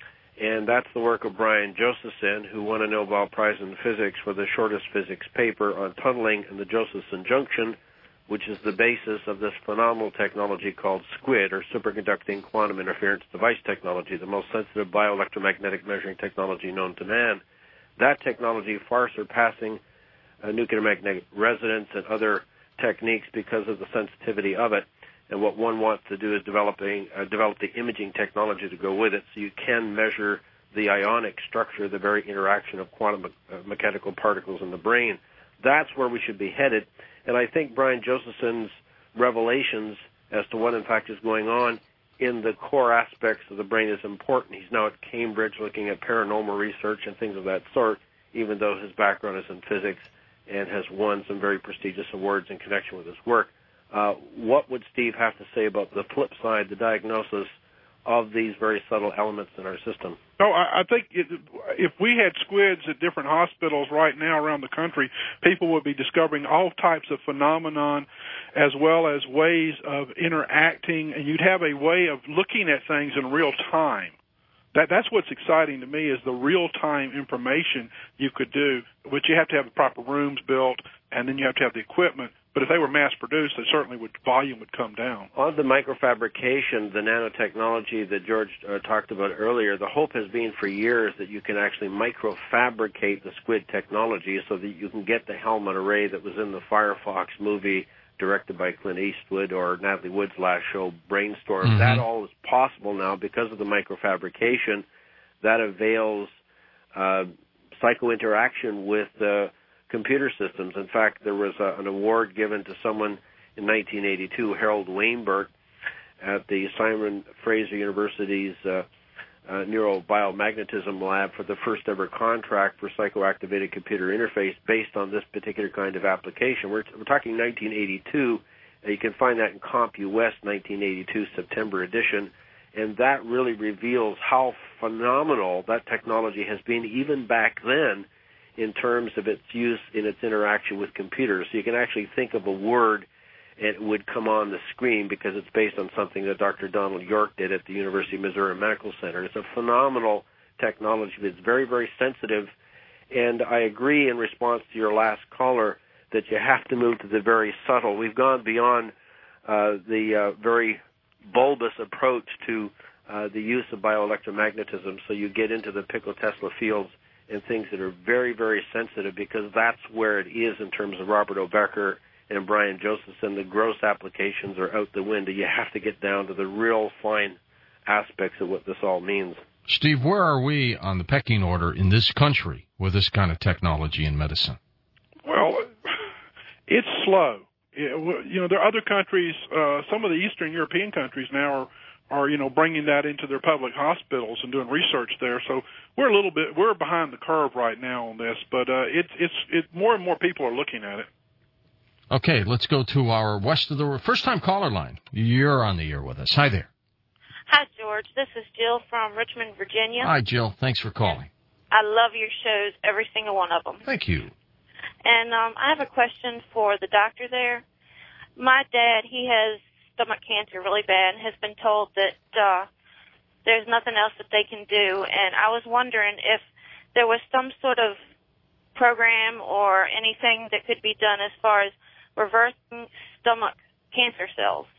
And that's the work of Brian Josephson, who won a Nobel Prize in Physics for the shortest physics paper on tunneling and the Josephson junction, which is the basis of this phenomenal technology called SQUID, or superconducting quantum interference device technology, the most sensitive bioelectromagnetic measuring technology known to man. That technology far surpassing uh, nuclear magnetic resonance and other techniques because of the sensitivity of it. And what one wants to do is developing, uh, develop the imaging technology to go with it so you can measure the ionic structure, the very interaction of quantum me- uh, mechanical particles in the brain. That's where we should be headed. And I think Brian Josephson's revelations as to what, in fact, is going on in the core aspects of the brain is important. He's now at Cambridge looking at paranormal research and things of that sort, even though his background is in physics and has won some very prestigious awards in connection with his work. Uh, what would Steve have to say about the flip side, the diagnosis of these very subtle elements in our system? No, I, I think it, if we had squids at different hospitals right now around the country, people would be discovering all types of phenomenon as well as ways of interacting, and you'd have a way of looking at things in real time. That, that's what's exciting to me is the real-time information you could do, but you have to have the proper rooms built, and then you have to have the equipment. But if they were mass-produced, they certainly would volume would come down. On the microfabrication, the nanotechnology that George uh, talked about earlier, the hope has been for years that you can actually microfabricate the SQUID technology so that you can get the helmet array that was in the Firefox movie directed by Clint Eastwood or Natalie Wood's last show, Brainstorm. Mm-hmm. That all is possible now because of the microfabrication. That avails uh, psychointeraction with uh, computer systems. In fact, there was a, an award given to someone in nineteen eighty-two, Harold Weinberg, at the Simon Fraser University's uh, uh, neurobiomagnetism lab for the first ever contract for psychoactivated computer interface based on this particular kind of application. We're, we're talking nineteen eighty-two. Uh, you can find that in CompUS nineteen eighty-two September edition, and that really reveals how phenomenal that technology has been even back then in terms of its use in its interaction with computers. So you can actually think of a word and it would come on the screen because it's based on something that Doctor Donald York did at the University of Missouri Medical Center. It's a phenomenal technology. It's very, very sensitive. And I agree in response to your last caller that you have to move to the very subtle. We've gone beyond uh, the uh, very bulbous approach to uh, the use of bioelectromagnetism. So you get into the picotesla fields and things that are very, very sensitive because that's where it is in terms of Robert O'Becker and Brian Josephson. The gross applications are out the window. You have to get down to the real fine aspects of what this all means. Steve, where are we on the pecking order in this country with this kind of technology in medicine? Well, it's slow. You know, there are other countries, uh, some of the Eastern European countries now are are, you know, bringing that into their public hospitals and doing research there. So we're a little bit, we're behind the curve right now on this, but uh, it's, it's, it, more and more people are looking at it. Okay, let's go to our West of the first-time caller line. You're on the air with us. Hi there. Hi, George. This is Jill from Richmond, Virginia. Hi, Jill. Thanks for calling. I love your shows, every single one of them. Thank you. And um, I have a question for the doctor there. My dad, he has stomach cancer really bad and has been told that uh, there's nothing else that they can do. And I was wondering if there was some sort of program or anything that could be done as far as reversing stomach cancer cells.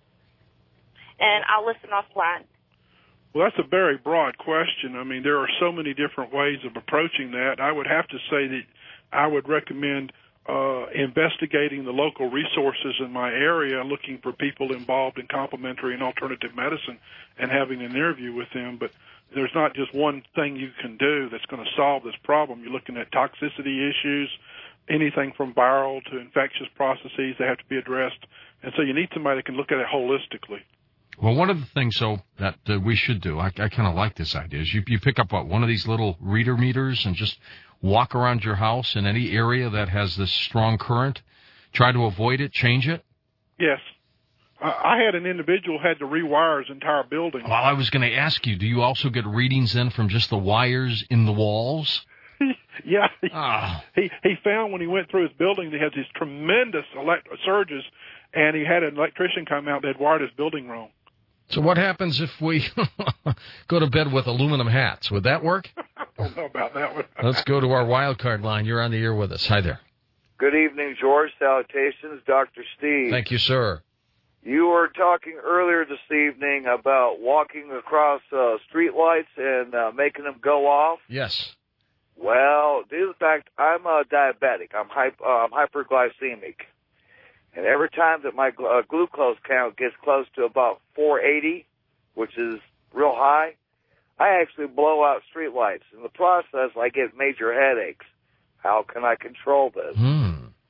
And I'll listen offline. Well, that's a very broad question. I mean, there are so many different ways of approaching that. I would have to say that I would recommend uh, investigating the local resources in my area, looking for people involved in complementary and alternative medicine and having an interview with them. But there's not just one thing you can do that's going to solve this problem. You're looking at toxicity issues, anything from viral to infectious processes that have to be addressed. And so you need somebody that can look at it holistically. Well, one of the things, so that uh, we should do, I, I kind of like this idea, is you, you pick up, what, one of these little reader meters and just walk around your house in any area that has this strong current, try to avoid it, change it? Yes. I had an individual who had to rewire his entire building. Well, I was going to ask you, do you also get readings then from just the wires in the walls? Yeah, he, oh. he he found when he went through his building, he had these tremendous elect- surges, and he had an electrician come out that had wired his building wrong. So what happens if we go to bed with aluminum hats? Would that work? I don't know about that one. Let's go to our wild card line. You're on the air with us. Hi there. Good evening, George. Salutations, Doctor Steve. Thank you, sir. You were talking earlier this evening about walking across uh, street lights and uh, making them go off. Yes. Well, due to the fact I'm a diabetic, I'm, hyp- uh, I'm hyperglycemic, and every time that my gl- uh, glucose count gets close to about four eighty, which is real high, I actually blow out street lights. In the process, I get major headaches. How can I control this? Hmm.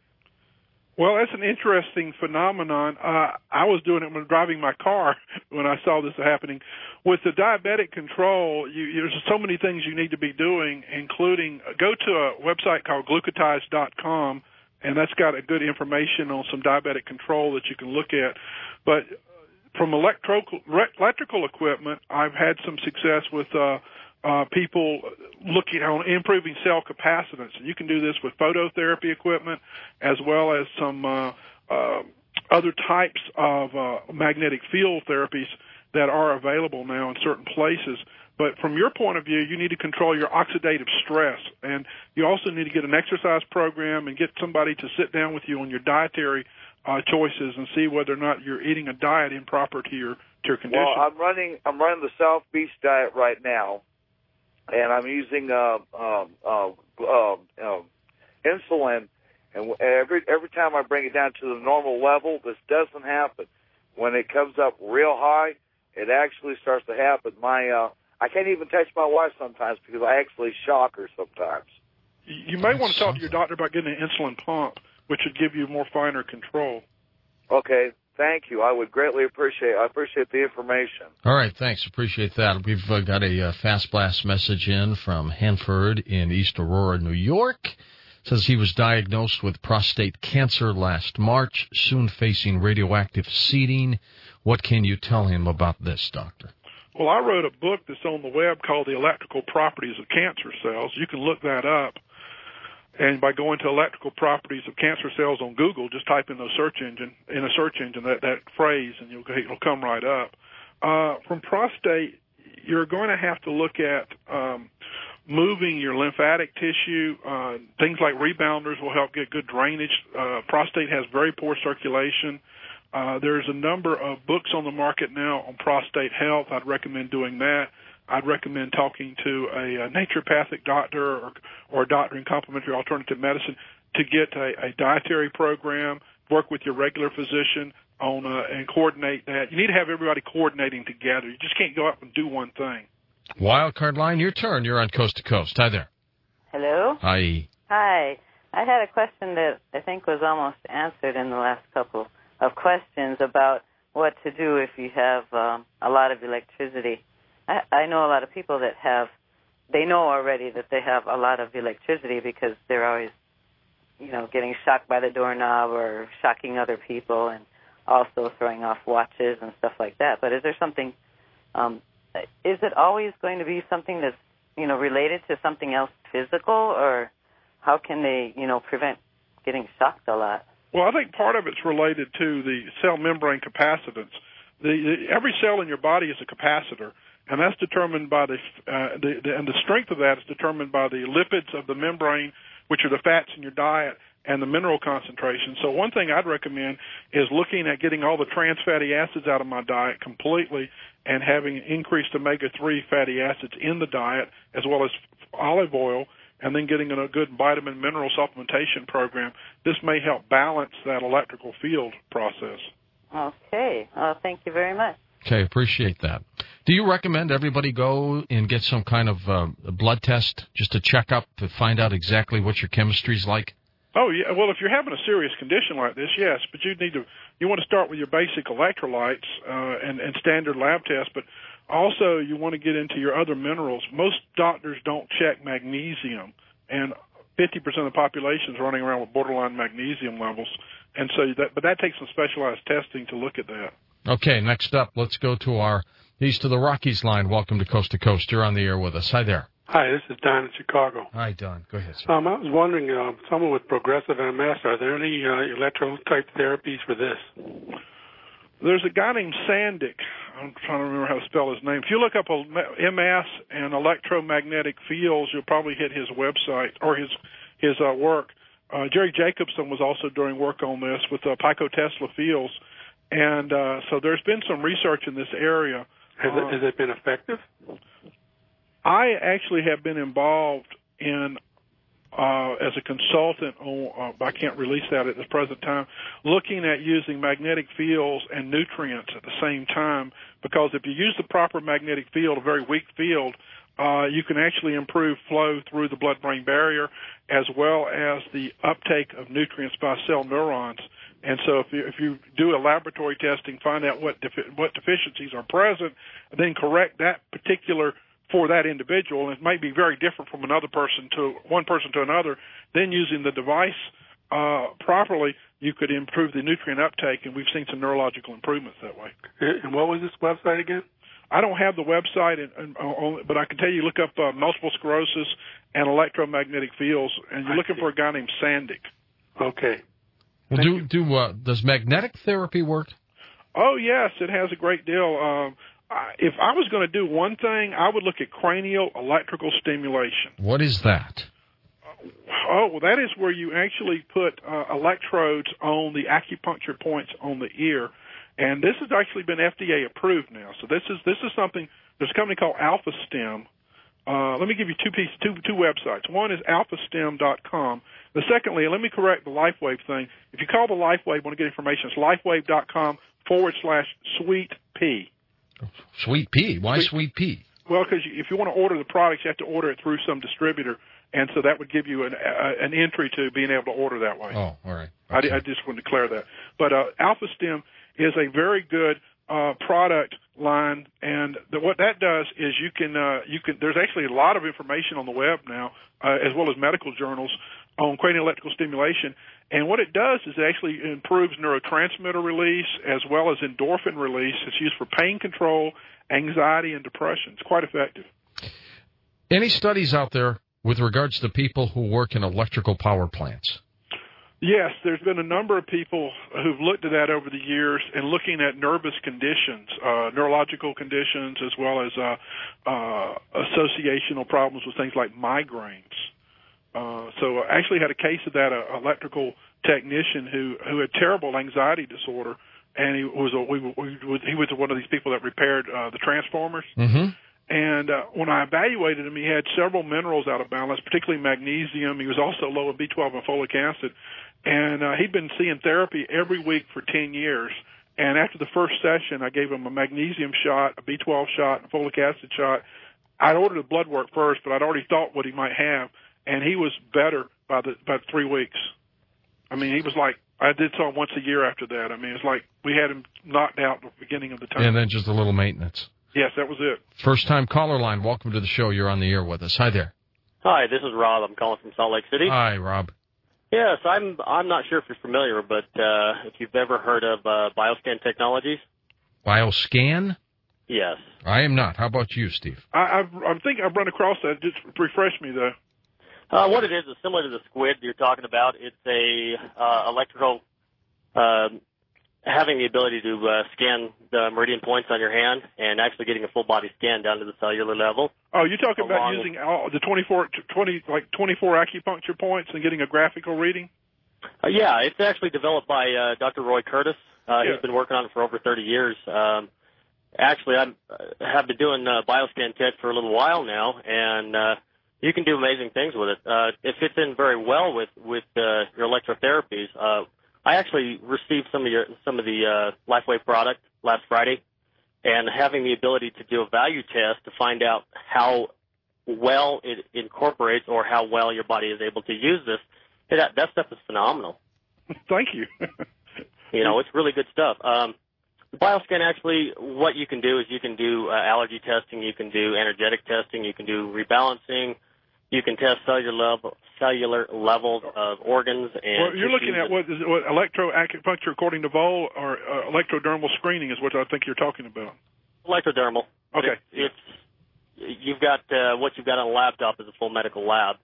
Well, that's an interesting phenomenon. Uh, I was doing it when driving my car when I saw this happening. With the diabetic control, you, you, there's so many things you need to be doing, including uh, go to a website called glucotize dot com, and that's got a good information on some diabetic control that you can look at. But from electrical, electrical equipment, I've had some success with uh, uh, people looking on improving cell capacitance. And you can do this with phototherapy equipment as well as some uh, uh, other types of uh, magnetic field therapies that are available now in certain places. But from your point of view, you need to control your oxidative stress. And you also need to get an exercise program and get somebody to sit down with you on your dietary uh, choices and see whether or not you're eating a diet improper to your, to your condition. Well, I'm running, I'm running the South Beach diet right now. And I'm using uh, um, uh, uh, uh, insulin, and every every time I bring it down to the normal level, this doesn't happen. When it comes up real high, it actually starts to happen. My uh, I can't even touch my wife sometimes because I actually shock her sometimes. You may want to talk to your doctor about getting an insulin pump, which would give you more finer control. Okay. Thank you. I would greatly appreciate I appreciate the information. All right, thanks. Appreciate that. We've uh, got a uh, fast blast message in from Hanford in East Aurora, New York. Says he was diagnosed with prostate cancer last March, soon facing radioactive seeding. What can you tell him about this, doctor? Well, I wrote a book that's on the web called The Electrical Properties of Cancer Cells. You can look that up. And by going to electrical properties of cancer cells on Google, just type in the search engine, in a search engine, that, that phrase, and you'll, it'll come right up. Uh, from prostate, you're going to have to look at um, moving your lymphatic tissue. Uh, things like rebounders will help get good drainage. Uh, prostate has very poor circulation. Uh, there's a number of books on the market now on prostate health. I'd recommend doing that. I'd recommend talking to a, a naturopathic doctor or, or a doctor in complementary alternative medicine to get a, a dietary program, work with your regular physician on uh, and coordinate that. You need to have everybody coordinating together. You just can't go out and do one thing. Wildcard line, your turn. You're on Coast to Coast. Hi there. Hello? Hi. Hi. I had a question that I think was almost answered in the last couple of questions about what to do if you have um, a lot of electricity. I, I know a lot of people that have, they know already that they have a lot of electricity because they're always, you know, getting shocked by the doorknob or shocking other people and also throwing off watches and stuff like that. But is there something, um, is it always going to be something that's, you know, related to something else physical, or how can they, you know, prevent getting shocked a lot? Well, I think part of it's related to the cell membrane capacitance. The, the, every cell in your body is a capacitor, and that's determined by the, uh, the, the and the strength of that is determined by the lipids of the membrane, which are the fats in your diet, and the mineral concentration. So one thing I'd recommend is looking at getting all the trans fatty acids out of my diet completely and having increased omega three fatty acids in the diet as well as olive oil, and then getting a good vitamin mineral supplementation program. This may help balance that electrical field process. Okay. Well, thank you very much. Okay, appreciate that. Do you recommend everybody go and get some kind of uh, blood test just to check up to find out exactly what your chemistry's like? Oh, yeah. Well, if you're having a serious condition like this, yes. But you need to, you want to start with your basic electrolytes uh, and, and standard lab tests, but also you want to get into your other minerals. Most doctors don't check magnesium, and fifty percent of the population is running around with borderline magnesium levels. And so that, but that takes some specialized testing to look at that. Okay, next up, let's go to our East of the Rockies line. Welcome to Coast to Coast. You're on the air with us. Hi there. Hi, this is Don in Chicago. Hi, Don. Go ahead, sir. Um, I was wondering, uh, someone with progressive M S, are there any uh, electro-type therapies for this? There's a guy named Sandick. I'm trying to remember how to spell his name. If you look up M S and electromagnetic fields, you'll probably hit his website or his his uh, work. Uh, Jerry Jacobson was also doing work on this with uh, Pico Tesla fields, and uh, so there's been some research in this area. Has, uh, it, has it been effective? I actually have been involved in, uh, as a consultant, on, uh, I can't release that at the present time, looking at using magnetic fields and nutrients at the same time, because if you use the proper magnetic field, a very weak field, uh, you can actually improve flow through the blood-brain barrier as well as the uptake of nutrients by cell neurons. And so if you, if you do a laboratory testing, find out what defi- what deficiencies are present, then correct that particular for that individual, and it might be very different from another person to one person to another, then using the device uh, properly, you could improve the nutrient uptake, and we've seen some neurological improvements that way. And what was this website again? I don't have the website, and, and, uh, but I can tell you, look up uh, multiple sclerosis and electromagnetic fields, and you're I looking see. for a guy named Sandick. Okay. Well, do do uh, does magnetic therapy work? Oh, yes, it has a great deal. Um, I, if I was going to do one thing, I would look at cranial electrical stimulation. What is that? Oh, well, that is where you actually put uh, electrodes on the acupuncture points on the ear, and this has actually been F D A approved now. So this is this is something. There's a company called AlphaStem. Uh, let me give you two pieces, two two websites. One is alpha stem dot com. The secondly, let me correct the LifeWave thing. If you call the LifeWave, want to get information, it's lifewave dot com forward slash sweet pea. Sweet pea. Why sweet, sweet pea? Well, because if you want to order the products, you have to order it through some distributor, and so that would give you an uh, an entry to being able to order that way. Oh, all right. Okay. I, I just want to declare that. But uh, AlphaStem is a very good uh, product line, and the, what that does is you can uh, you can. There's actually a lot of information on the web now, uh, as well as medical journals on cranial electrical stimulation. And what it does is it actually improves neurotransmitter release as well as endorphin release. It's used for pain control, anxiety, and depression. It's quite effective. Any studies out there with regards to people who work in electrical power plants? Yes, there's been a number of people who've looked at that over the years and looking at nervous conditions, uh, neurological conditions, as well as uh, uh, associational problems with things like migraines. Uh, so I actually had a case of that, an electrical technician who, who had terrible anxiety disorder, and he was a, we, we, he was one of these people that repaired uh, the transformers. Mm-hmm. And uh, when I evaluated him, he had several minerals out of balance, particularly magnesium. He was also low in B twelve and folic acid. And uh, he'd been seeing therapy every week for ten years. And after the first session, I gave him a magnesium shot, a B twelve shot, a folic acid shot. I'd ordered the blood work first, but I'd already thought what he might have. And he was better by the by three weeks. I mean, he was like, I did so once a year after that. I mean, it's like we had him knocked out at the beginning of the time. And then just a little maintenance. Yes, that was it. First-time caller line. Welcome to the show. You're on the air with us. Hi there. Hi, this is Rob. I'm calling from Salt Lake City. Hi, Rob. Yes, I'm I'm not sure if you're familiar, but uh, if you've ever heard of uh, BioScan Technologies. BioScan? Yes. I am not. How about you, Steve? I, I've, I think I've run across that. Just refresh me, though. Uh, what it is is similar to the squid you're talking about. It's a uh, electrical, uh, having the ability to uh, scan the meridian points on your hand and actually getting a full body scan down to the cellular level. Oh, you're talking about using all the twenty-four, twenty, like twenty-four acupuncture points and getting a graphical reading? Uh, yeah, it's actually developed by uh, Doctor Roy Curtis. Uh, yeah. He's been working on it for over thirty years. Um, actually, I have been doing uh, BioScan Tech for a little while now, and uh, you can do amazing things with it. Uh, it fits in very well with with uh, your electrotherapies. Uh, I actually received some of your some of the uh, LifeWave product last Friday, and having the ability to do a value test to find out how well it incorporates or how well your body is able to use this, that, that stuff is phenomenal. Thank you. You know, it's really good stuff. Um, BioScan actually, what you can do is you can do uh, allergy testing, you can do energetic testing, you can do rebalancing, You can test cellular level, cellular levels of organs and. Well, you're looking at what is it, what electroacupuncture according to Vol, or uh, electrodermal screening is what I think you're talking about. Electrodermal. Okay. It's, it's you've got uh, what you've got on a laptop is a full medical lab.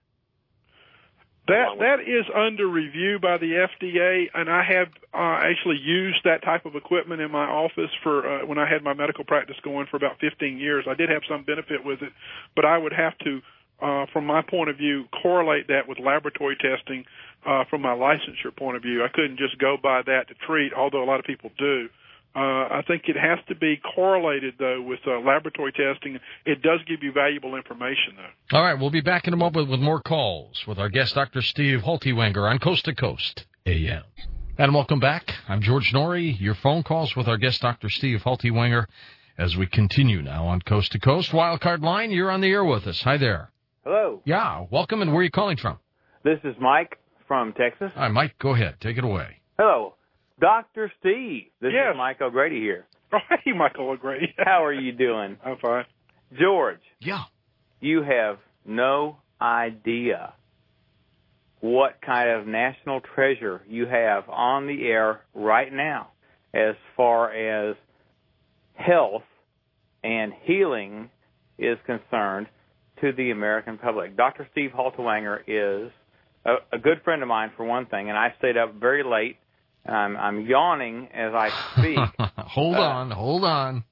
That that is under review by the F D A, and I have uh, actually used that type of equipment in my office for uh, when I had my medical practice going for about fifteen years. I did have some benefit with it, but I would have to, uh, from my point of view, correlate that with laboratory testing uh, from my licensure point of view. I couldn't just go by that to treat, although a lot of people do. Uh, I think it has to be correlated, though, with uh, laboratory testing. It does give you valuable information, though. All right, we'll be back in a moment with more calls with our guest, Doctor Steve Haltiwanger, on Coast to Coast A M. And welcome back. I'm George Norrie. Your phone calls with our guest, Doctor Steve Haltiwanger, as we continue now on Coast to Coast. Wildcard line, you're on the air with us. Hi there. Hello. Yeah, welcome, and where are you calling from? This is Mike from Texas. Hi, Mike. Go ahead. Take it away. Hello. Doctor Steve, this yes. is Mike O'Grady here. Oh, hey, Michael O'Grady. How are you doing? I'm fine. George. Yeah. You have no idea what kind of national treasure you have on the air right now as far as health and healing is concerned to the American public. Doctor Steve Haltiwanger is a, a good friend of mine, for one thing, and I stayed up very late. I'm, I'm yawning as I speak. hold uh, on, hold on.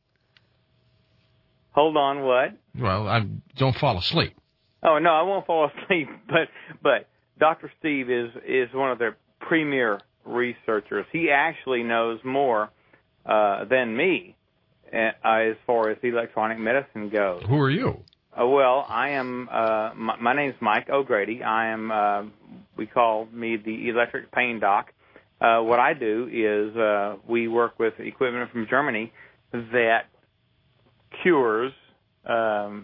Hold on, what? Well, I don't fall asleep. Oh, no, I won't fall asleep. But but Doctor Steve is, is one of the premier researchers. He actually knows more uh, than me uh, as far as electronic medicine goes. Who are you? Uh, well, I am, uh, my, my name's Mike O'Grady. I am, uh, we call me the electric pain doc. Uh, what I do is uh, we work with equipment from Germany that cures. Um,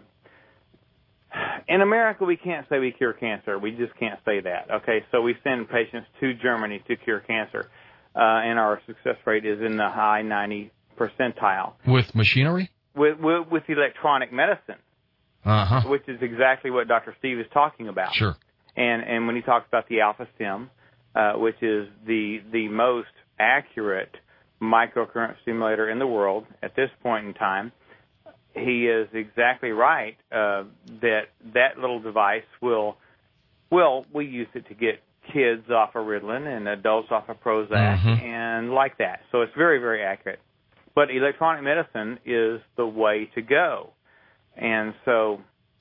in America, we can't say we cure cancer. We just can't say that. Okay, so we send patients to Germany to cure cancer, uh, and our success rate is in the high ninety percentile. With machinery? With with, with electronic medicine, uh-huh. which is exactly what Doctor Steve is talking about. Sure. And and when he talks about the Alpha Stim, Uh, which is the the most accurate microcurrent stimulator in the world at this point in time, he is exactly right uh, that that little device will, well, we use it to get kids off of Ritalin and adults off of Prozac mm-hmm. and like that. So it's very, very accurate. But electronic medicine is the way to go. And so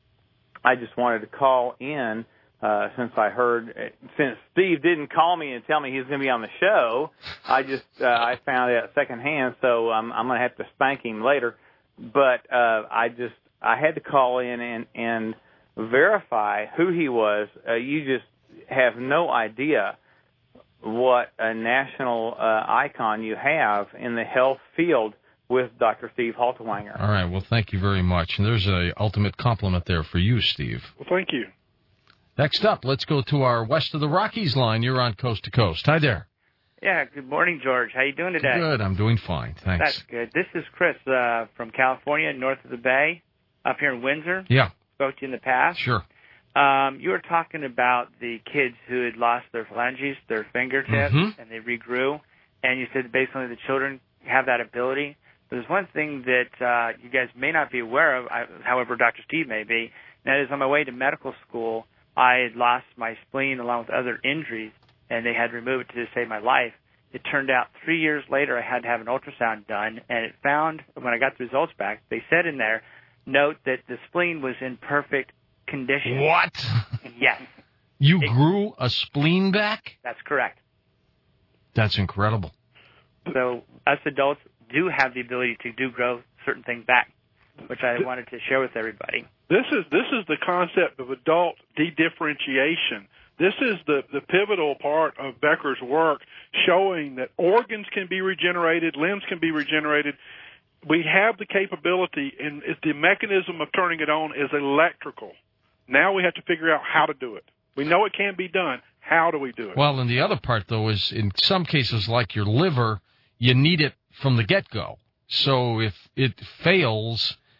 I just wanted to call in. Uh, since I heard, since Steve didn't call me and tell me he was going to be on the show, I just uh, I found it secondhand. So um, I'm going to have to spank him later. But uh, I just I had to call in and and verify who he was. Uh, you just have no idea what a national uh, icon you have in the health field with Doctor Steve Haltiwanger. All right. Well, thank you very much. And there's a ultimate compliment there for you, Steve. Well, thank you. Next up, let's go to our West of the Rockies line. You're on Coast to Coast. Hi there. Yeah, good morning, George. How you doing today? Good. I'm doing fine. Thanks. That's good. This is Chris uh, from California, north of the Bay, up here in Windsor. Yeah. Spoke to you in the past. Sure. Um, you were talking about the kids who had lost their phalanges, their fingertips, mm-hmm. and they regrew, and you said basically the children have that ability. But there's one thing that uh, you guys may not be aware of, I, however Doctor Steve may be, and that is on my way to medical school, I had lost my spleen along with other injuries, and they had removed it to save my life. It turned out three years later I had to have an ultrasound done, and it found, when I got the results back, they said in there, note that the spleen was in perfect condition. What? Yes. You it, grew a spleen back? That's correct. That's incredible. So us adults do have the ability to do grow certain things back, which I wanted to share with everybody. This is this is the concept of adult dedifferentiation. This is the, the pivotal part of Becker's work, showing that organs can be regenerated, limbs can be regenerated. We have the capability, and the mechanism of turning it on is electrical. Now we have to figure out how to do it. We know it can be done. How do we do it? Well, and the other part, though, is in some cases, like your liver, you need it from the get-go. So if it fails,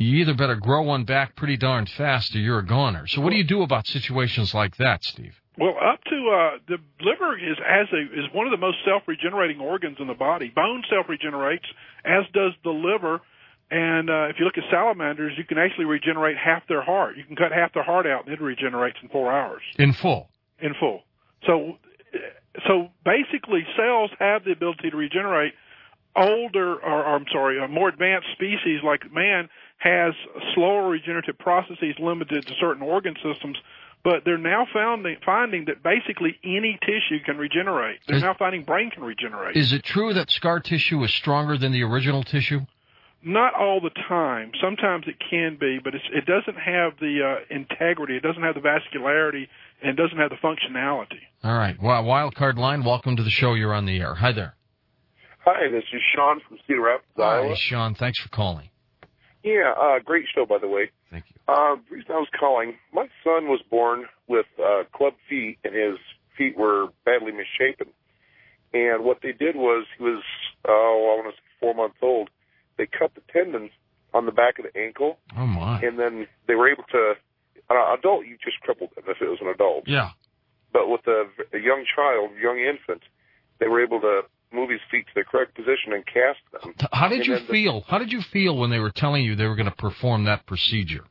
You either better grow one back pretty darn fast or you're a goner. So what do you do about situations like that, Steve? Well, up to uh, the liver is as a is one of the most self-regenerating organs in the body. Bone self-regenerates, as does the liver. And uh, if you look at salamanders, you can actually regenerate half their heart. You can cut half their heart out, and it regenerates in four hours. In full. In full. So, so basically, cells have the ability to regenerate. Older, or, or I'm sorry, a more advanced species like man has slower regenerative processes limited to certain organ systems. But they're now founding, finding that basically any tissue can regenerate. They're is, now finding brain can regenerate. Is it true that scar tissue is stronger than the original tissue? Not all the time. Sometimes it can be, but it's, it doesn't have the uh, integrity. It doesn't have the vascularity, and it doesn't have the functionality. All right. Well, Wildcard Line, welcome to the show. You're on the air. Hi there. Hi, this is Sean from Cedar Rapids, Iowa. Hi, Sean. Thanks for calling. Yeah, uh, great show, by the way. Thank you. Uh, the reason I was calling, my son was born with uh, club feet, and his feet were badly misshapen. And what they did was, he was, oh, I want to say four months old. They cut the tendons on the back of the ankle. Oh, my. And then they were able to, an adult, you just crippled them if it was an adult. Yeah. But with a, a young child, young infant, they were able to move his feet to the correct position and cast them. How did and you feel? The, How did you feel when they were telling you they were going to perform that procedure?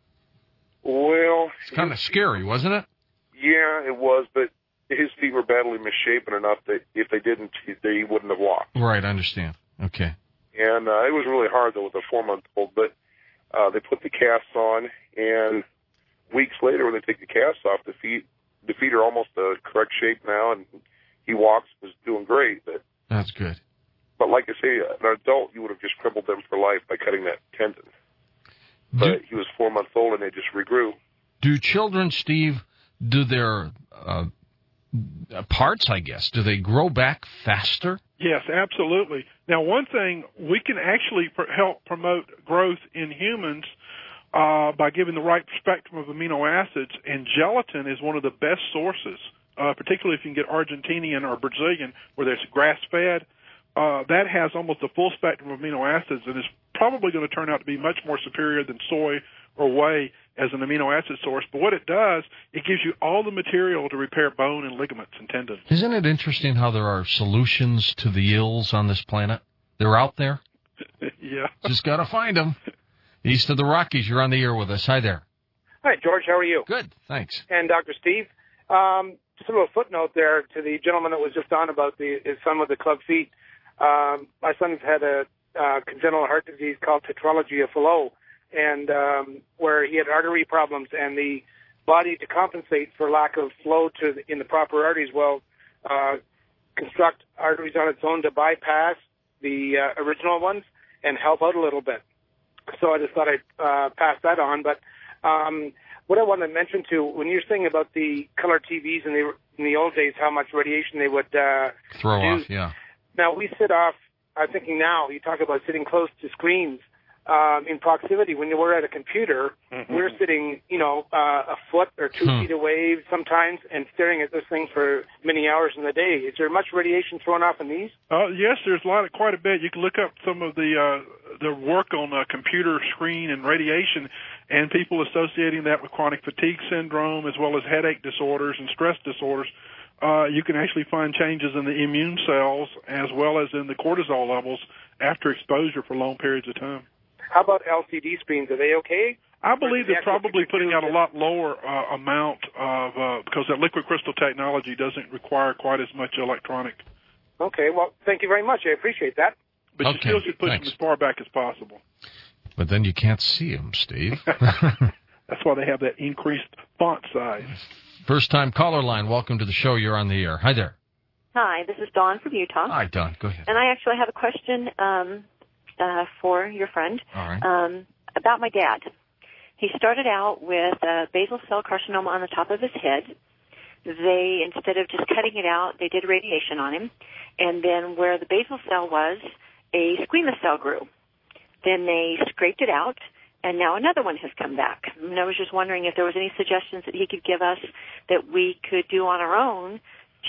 Well, it's kind of scary, wasn't it? Yeah, it was, but his feet were badly misshapen enough that if they didn't, they wouldn't have walked. Right, I understand. Okay. And uh, it was really hard, though, with a four-month-old, but uh, they put the casts on, and weeks later when they take the casts off, the feet, the feet are almost the correct shape now, and he walks, was doing great, but that's good. But like I say, an adult, you would have just crippled them for life by cutting that tendon. But do, he was four months old, and they just regrew. Do children, Steve, do their uh, parts, I guess, do they grow back faster? Yes, absolutely. Now, one thing, we can actually pr- help promote growth in humans uh, by giving the right spectrum of amino acids, and gelatin is one of the best sources. Uh, particularly if you can get Argentinian or Brazilian, where there's grass-fed, uh, that has almost a full spectrum of amino acids and is probably going to turn out to be much more superior than soy or whey as an amino acid source. But what it does, it gives you all the material to repair bone and ligaments and tendons. Isn't it interesting how there are solutions to the ills on this planet? They're out there. Yeah. Just got to find them. East of the Rockies, you're on the air with us. Hi there. Hi, George. How are you? Good, thanks. And Doctor Steve. Um, just a little footnote there to the gentleman that was just on about the, his son with the club feet. Um, my son's had a uh, congenital heart disease called tetralogy of Fallot, and um, where he had artery problems, and the body, to compensate for lack of flow to the, in the proper arteries, will uh, construct arteries on its own to bypass the uh, original ones and help out a little bit. So I just thought I'd uh, pass that on, but. Um, What I want to mention, too, when you're saying about the color T Vs in the in the old days, how much radiation they would uh, throw produce. off, yeah. Now, we sit off, I'm thinking now, you talk about sitting close to screens um, in proximity. When we're at a computer, mm-hmm. we're sitting, you know, uh, a foot or two hmm. feet away sometimes and staring at this thing for many hours in the day. Is there much radiation thrown off in these? Uh, yes, there's a lot, of, quite a bit. You can look up some of the uh, the work on uh, computer screen and radiation, and people associating that with chronic fatigue syndrome as well as headache disorders and stress disorders. Uh, you can actually find changes in the immune cells as well as in the cortisol levels after exposure for long periods of time. How about L C D screens? Are they okay? I believe they're probably putting out a lot lower uh, amount of, uh, because that liquid crystal technology doesn't require quite as much electronic. Okay, well, thank you very much. I appreciate that. But okay, you still should push thanks. them as far back as possible. But then you can't see them, Steve. That's why they have that increased font size. First-time caller line, welcome to the show. You're on the air. Hi there. Hi, this is Dawn from Utah. Hi, Dawn. Go ahead. And I actually have a question um, uh, for your friend All right. um, about my dad. He started out with a basal cell carcinoma on the top of his head. They, instead of just cutting it out, they did radiation on him. And then where the basal cell was, a squamous cell grew. Then they scraped it out, and now another one has come back. And I was just wondering if there was any suggestions that he could give us that we could do on our own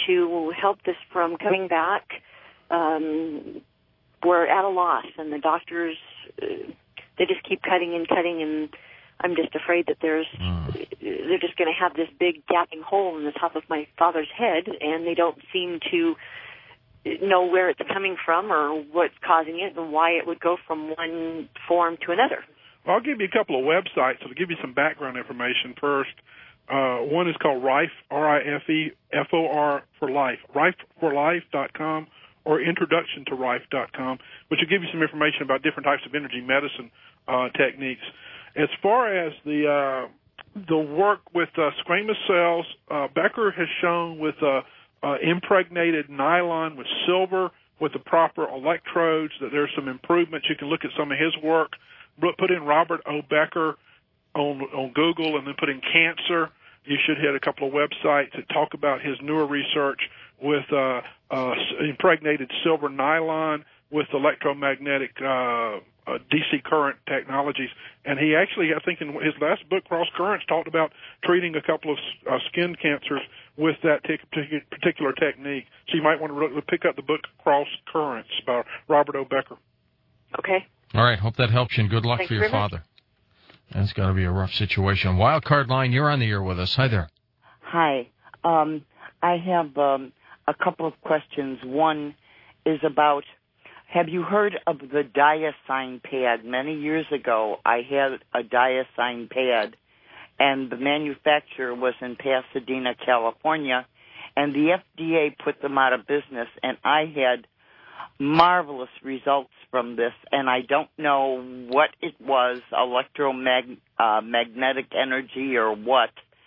to help this from coming back. Um, we're at a loss, and the doctors, uh, they just keep cutting and cutting, and I'm just afraid that there's mm. they're just going to have this big gaping hole in the top of my father's head, and they don't seem to know where it's coming from or what's causing it and why it would go from one form to another. Well, I'll give you a couple of websites to give you some background information first. Uh, one is called Rife, R I F E, F O R for life, rife for life dot com, or introduction to rife dot com, which will give you some information about different types of energy medicine uh, techniques. As far as the uh, the work with uh, squamous cells, uh, Becker has shown with uh, uh, impregnated nylon with silver with the proper electrodes that there's some improvements. You can look at some of his work. Put in Robert O. Becker on on Google and then put in cancer. You should hit a couple of websites that talk about his newer research with uh, uh, impregnated silver nylon with electromagnetic uh, uh, D C current technologies. And he actually, I think in his last book, Cross Currents, talked about treating a couple of uh, skin cancers with that t- particular technique. So you might want to pick up the book Cross Currents by Robert O. Becker. Okay. All right. Hope that helps you, and good luck Thanks for your father. Much. That's got to be a rough situation. Wildcard line, you're on the air with us. Hi there. Hi. Um, I have um, a couple of questions. One is about, have you heard of the Diasign pad? Many years ago, I had a Diasign pad, and the manufacturer was in Pasadena, California, and the F D A put them out of business, and I had marvelous results from this, and I don't know what it was, electromagnetic uh, magnetic energy or what.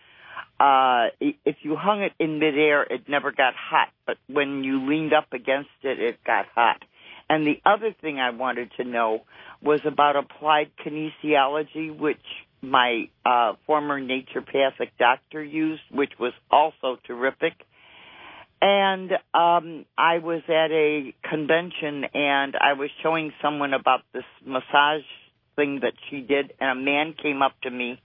Uh, if you hung it in midair, it never got hot, but when you leaned up against it, it got hot. And the other thing I wanted to know was about applied kinesiology, which my uh, former naturopathic doctor used, which was also terrific. And um, I was at a convention, and I was showing someone about this massage thing that she did, and a man came up to me,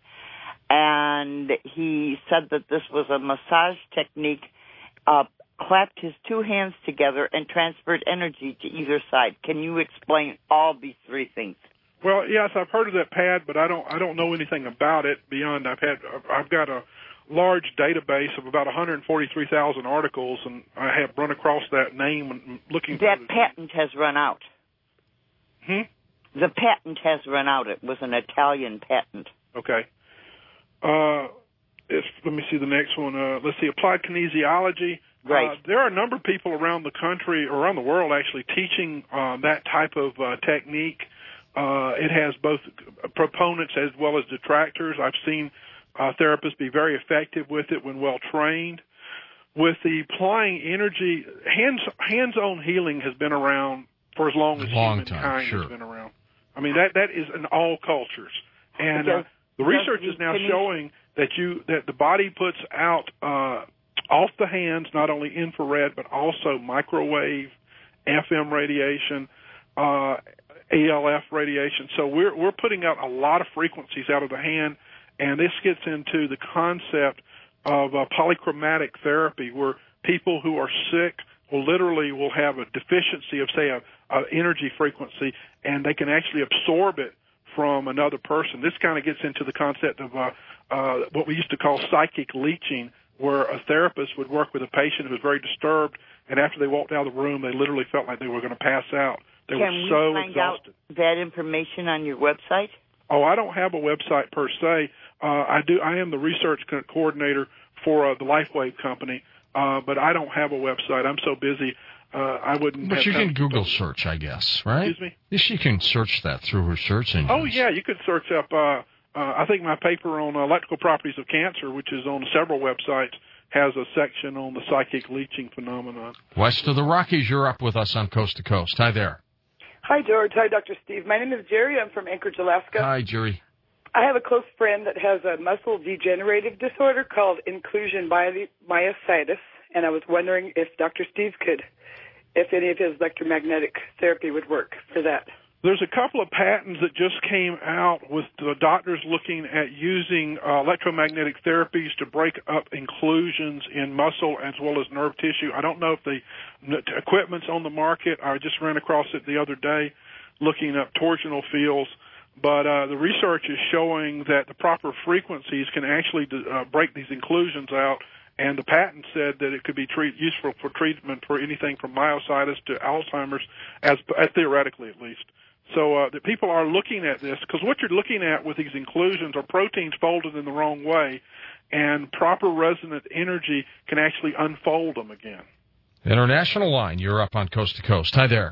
and he said that this was a massage technique, uh, clapped his two hands together and transferred energy to either side. Can you explain all these three things? Well, yes, I've heard of that pad, but I don't I don't know anything about it beyond I've had I've got a large database of about one hundred forty-three thousand articles, and I have run across that name and looking for that patent has run out. Hmm? The patent has run out. It was an Italian patent. Okay. Uh, it's, let me see the next one. Uh, let's see, applied kinesiology. Right. Uh, there are a number of people around the country, or around the world actually, teaching uh, that type of uh, technique. Uh, it has both proponents as well as detractors. I've seen Uh, therapists be very effective with it when well trained. With the applying energy, hands hands-on healing has been around for as long as long humankind time, sure. has been around. I mean that that is in all cultures, and uh, the research is now showing that you that the body puts out uh, off the hands not only infrared but also microwave, F M radiation, uh, A L F radiation. So we're we're putting out a lot of frequencies out of the hand. And this gets into the concept of uh, polychromatic therapy, where people who are sick will literally will have a deficiency of, say, a, a energy frequency, and they can actually absorb it from another person. This kind of gets into the concept of uh, uh, what we used to call psychic leeching, where a therapist would work with a patient who was very disturbed, and after they walked out of the room, they literally felt like they were going to pass out. They Can were we so find exhausted. out that information on your website? Oh, I don't have a website per se. Uh, I do. I am the research co- coordinator for uh, the LifeWave company, uh, but I don't have a website. I'm so busy, uh, I wouldn't. But have you can Google to... search, I guess, right? Excuse me. Yes, you can search that through her search engine. Oh yeah, you could search up. Uh, uh, I think my paper on uh, electrical properties of cancer, which is on several websites, has a section on the psychic leeching phenomenon. West of the Rockies, you're up with us on Coast to Coast. Hi there. Hi, George. Hi, Doctor Steve. My name is Jerry. I'm from Anchorage, Alaska. Hi, Jerry. I have a close friend that has a muscle degenerative disorder called inclusion myositis, and I was wondering if Doctor Steve could, if any of his electromagnetic therapy would work for that. There's a couple of patents that just came out with the doctors looking at using uh, electromagnetic therapies to break up inclusions in muscle as well as nerve tissue. I don't know if the equipment's on the market. I just ran across it the other day looking up torsional fields. but uh, the research is showing that the proper frequencies can actually uh, break these inclusions out, and the patent said that it could be treat, useful for treatment for anything from myositis to Alzheimer's, as, as theoretically at least. So uh, the people are looking at this, because what you're looking at with these inclusions are proteins folded in the wrong way, and proper resonant energy can actually unfold them again. International line, you're up on Coast to Coast. Hi there.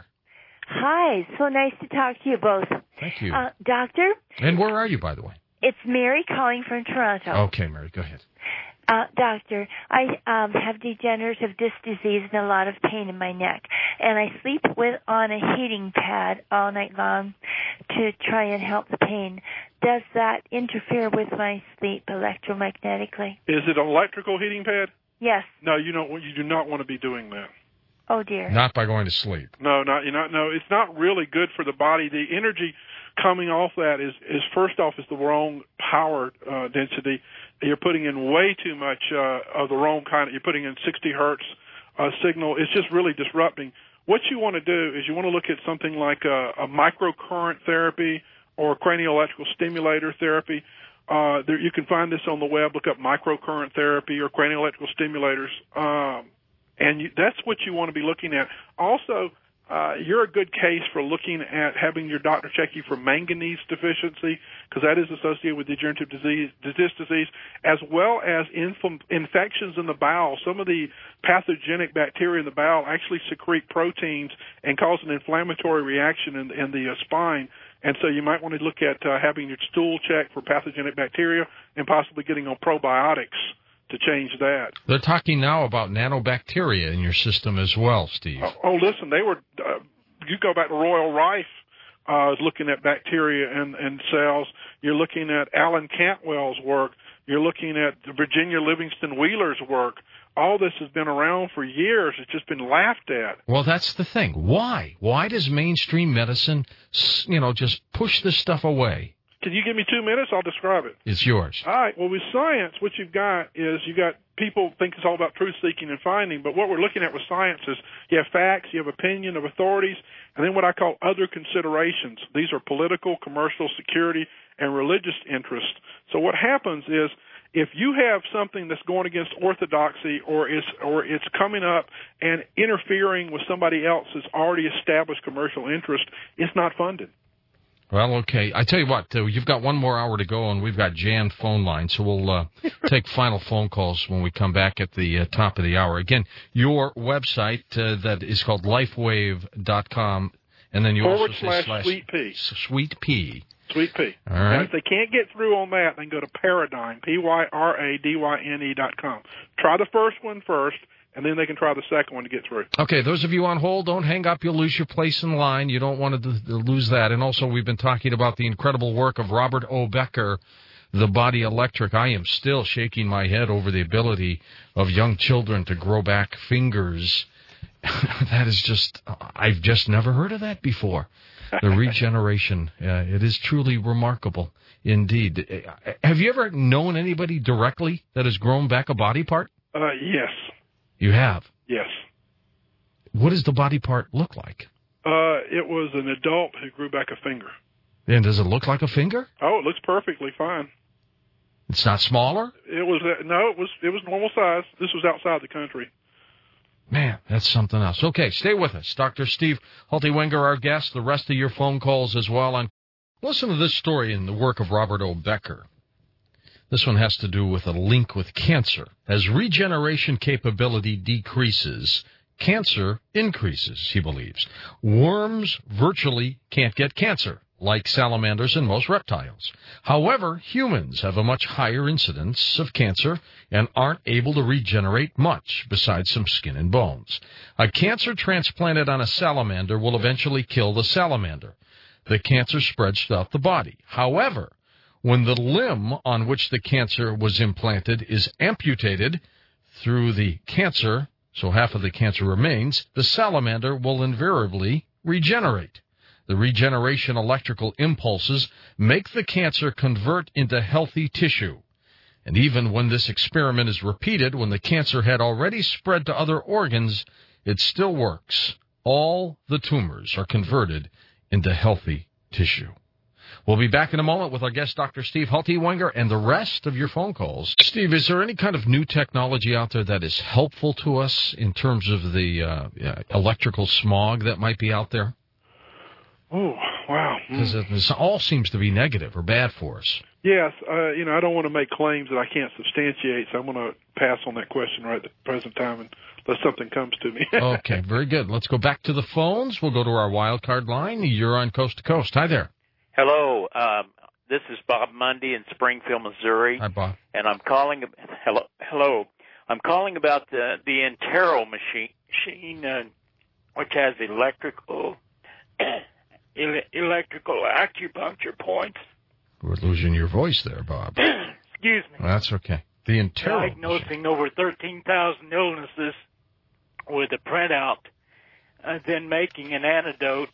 Hi, so nice to talk to you both. Thank you. Uh, doctor? And where are you, by the way? It's Mary calling from Toronto. Okay, Mary, go ahead. Uh, doctor, I um, have degenerative disc disease and a lot of pain in my neck, and I sleep with on a heating pad all night long to try and help the pain. Does that interfere with my sleep electromagnetically? Is it an electrical heating pad? Yes. No, you don't. You do not want to be doing that. Oh dear. Not by going to sleep. No, not you not. No, it's not really good for the body. The energy coming off that is is first off is the wrong power uh, density. You're putting in way too much uh, of the wrong kind. Of, you're putting in sixty hertz uh, signal. It's just really disrupting. What you want to do is you want to look at something like a, a microcurrent therapy or cranial electrical stimulator therapy. Uh, there, you can find this on the web. Look up microcurrent therapy or cranial electrical stimulators, um, and you, that's what you want to be looking at. Also, uh, you're a good case for looking at having your doctor check you for manganese deficiency, because that is associated with degenerative disease, disc disease, as well as inf- infections in the bowel. Some of the pathogenic bacteria in the bowel actually secrete proteins and cause an inflammatory reaction in, in the uh, spine. And so you might want to look at uh, having your stool checked for pathogenic bacteria and possibly getting on probiotics to change that. They're talking now about nanobacteria in your system as well, Steve. Oh, oh listen, they were. Uh, you go back to Royal Rife, uh, looking at bacteria and, and cells. You're looking at Alan Cantwell's work. You're looking at Virginia Livingston Wheeler's work. All this has been around for years. It's just been laughed at. Well, that's the thing. Why? Why does mainstream medicine, you know, just push this stuff away? Can you give me two minutes? I'll describe it. It's yours. All right. Well, with science, what you've got is you've got people think it's all about truth-seeking and finding, but what we're looking at with science is you have facts, you have opinion of authorities, and then what I call other considerations. These are political, commercial, security, and religious interests. So what happens is if you have something that's going against orthodoxy or is or it's coming up and interfering with somebody else's already established commercial interest, it's not funded. Well, okay. I tell you what, uh, you've got one more hour to go, and we've got Jan phone line, so we'll uh, take final phone calls when we come back at the uh, top of the hour. Again, your website uh, that is called lifewave dot com, and then you Forward also say slash slash Sweet Pea. Sweet Pea. Sweet Pea. All right. Now, if they can't get through on that, then go to Paradigm, P Y R A D Y N E dot com. Try the first one first, and then they can try the second one to get through. Okay, those of you on hold, don't hang up. You'll lose your place in line. You don't want to lose that. And also, we've been talking about the incredible work of Robert O. Becker, the Body Electric. I am still shaking my head over the ability of young children to grow back fingers. That is just, I've just never heard of that before. The regeneration, uh, it is truly remarkable indeed. Have you ever known anybody directly that has grown back a body part? Uh, yes. You have? Yes. What does the body part look like? Uh, it was an adult who grew back a finger. And does it look like a finger? Oh, it looks perfectly fine. It's not smaller? It was uh, no, it was it was normal size. This was outside the country. Man, that's something else. Okay, stay with us. Doctor Steve Hultewenger, our guest, the rest of your phone calls as well. And listen to this story in the work of Robert O. Becker. This one has to do with a link with cancer. As regeneration capability decreases, cancer increases, he believes. Worms virtually can't get cancer, like salamanders and most reptiles. However, humans have a much higher incidence of cancer and aren't able to regenerate much besides some skin and bones. A cancer transplanted on a salamander will eventually kill the salamander. The cancer spreads throughout the body. However, when the limb on which the cancer was implanted is amputated through the cancer, so half of the cancer remains, the salamander will invariably regenerate. The regeneration electrical impulses make the cancer convert into healthy tissue. And even when this experiment is repeated, when the cancer had already spread to other organs, it still works. All the tumors are converted into healthy tissue. We'll be back in a moment with our guest, Doctor Steve Haltiwanger, and the rest of your phone calls. Steve, is there any kind of new technology out there that is helpful to us in terms of the uh, electrical smog that might be out there? Oh, wow. Because it all seems to be negative or bad for us. Yes, uh, you know, I don't want to make claims that I can't substantiate, so I'm going to pass on that question right at the present time unless something comes to me. Okay, very good. Let's go back to the phones. We'll go to our wild card line. You're on Coast to Coast. Hi there. Hello. Um, this is Bob Mundy in Springfield, Missouri. Hi, Bob. And I'm calling. Hello. Hello. I'm calling about the the Intero machine, machine uh, which has electrical electrical acupuncture points. We're losing your voice there, Bob. Excuse me. Well, that's okay. The Intero. Diagnosing over thirteen thousand illnesses with a printout, and then making an antidote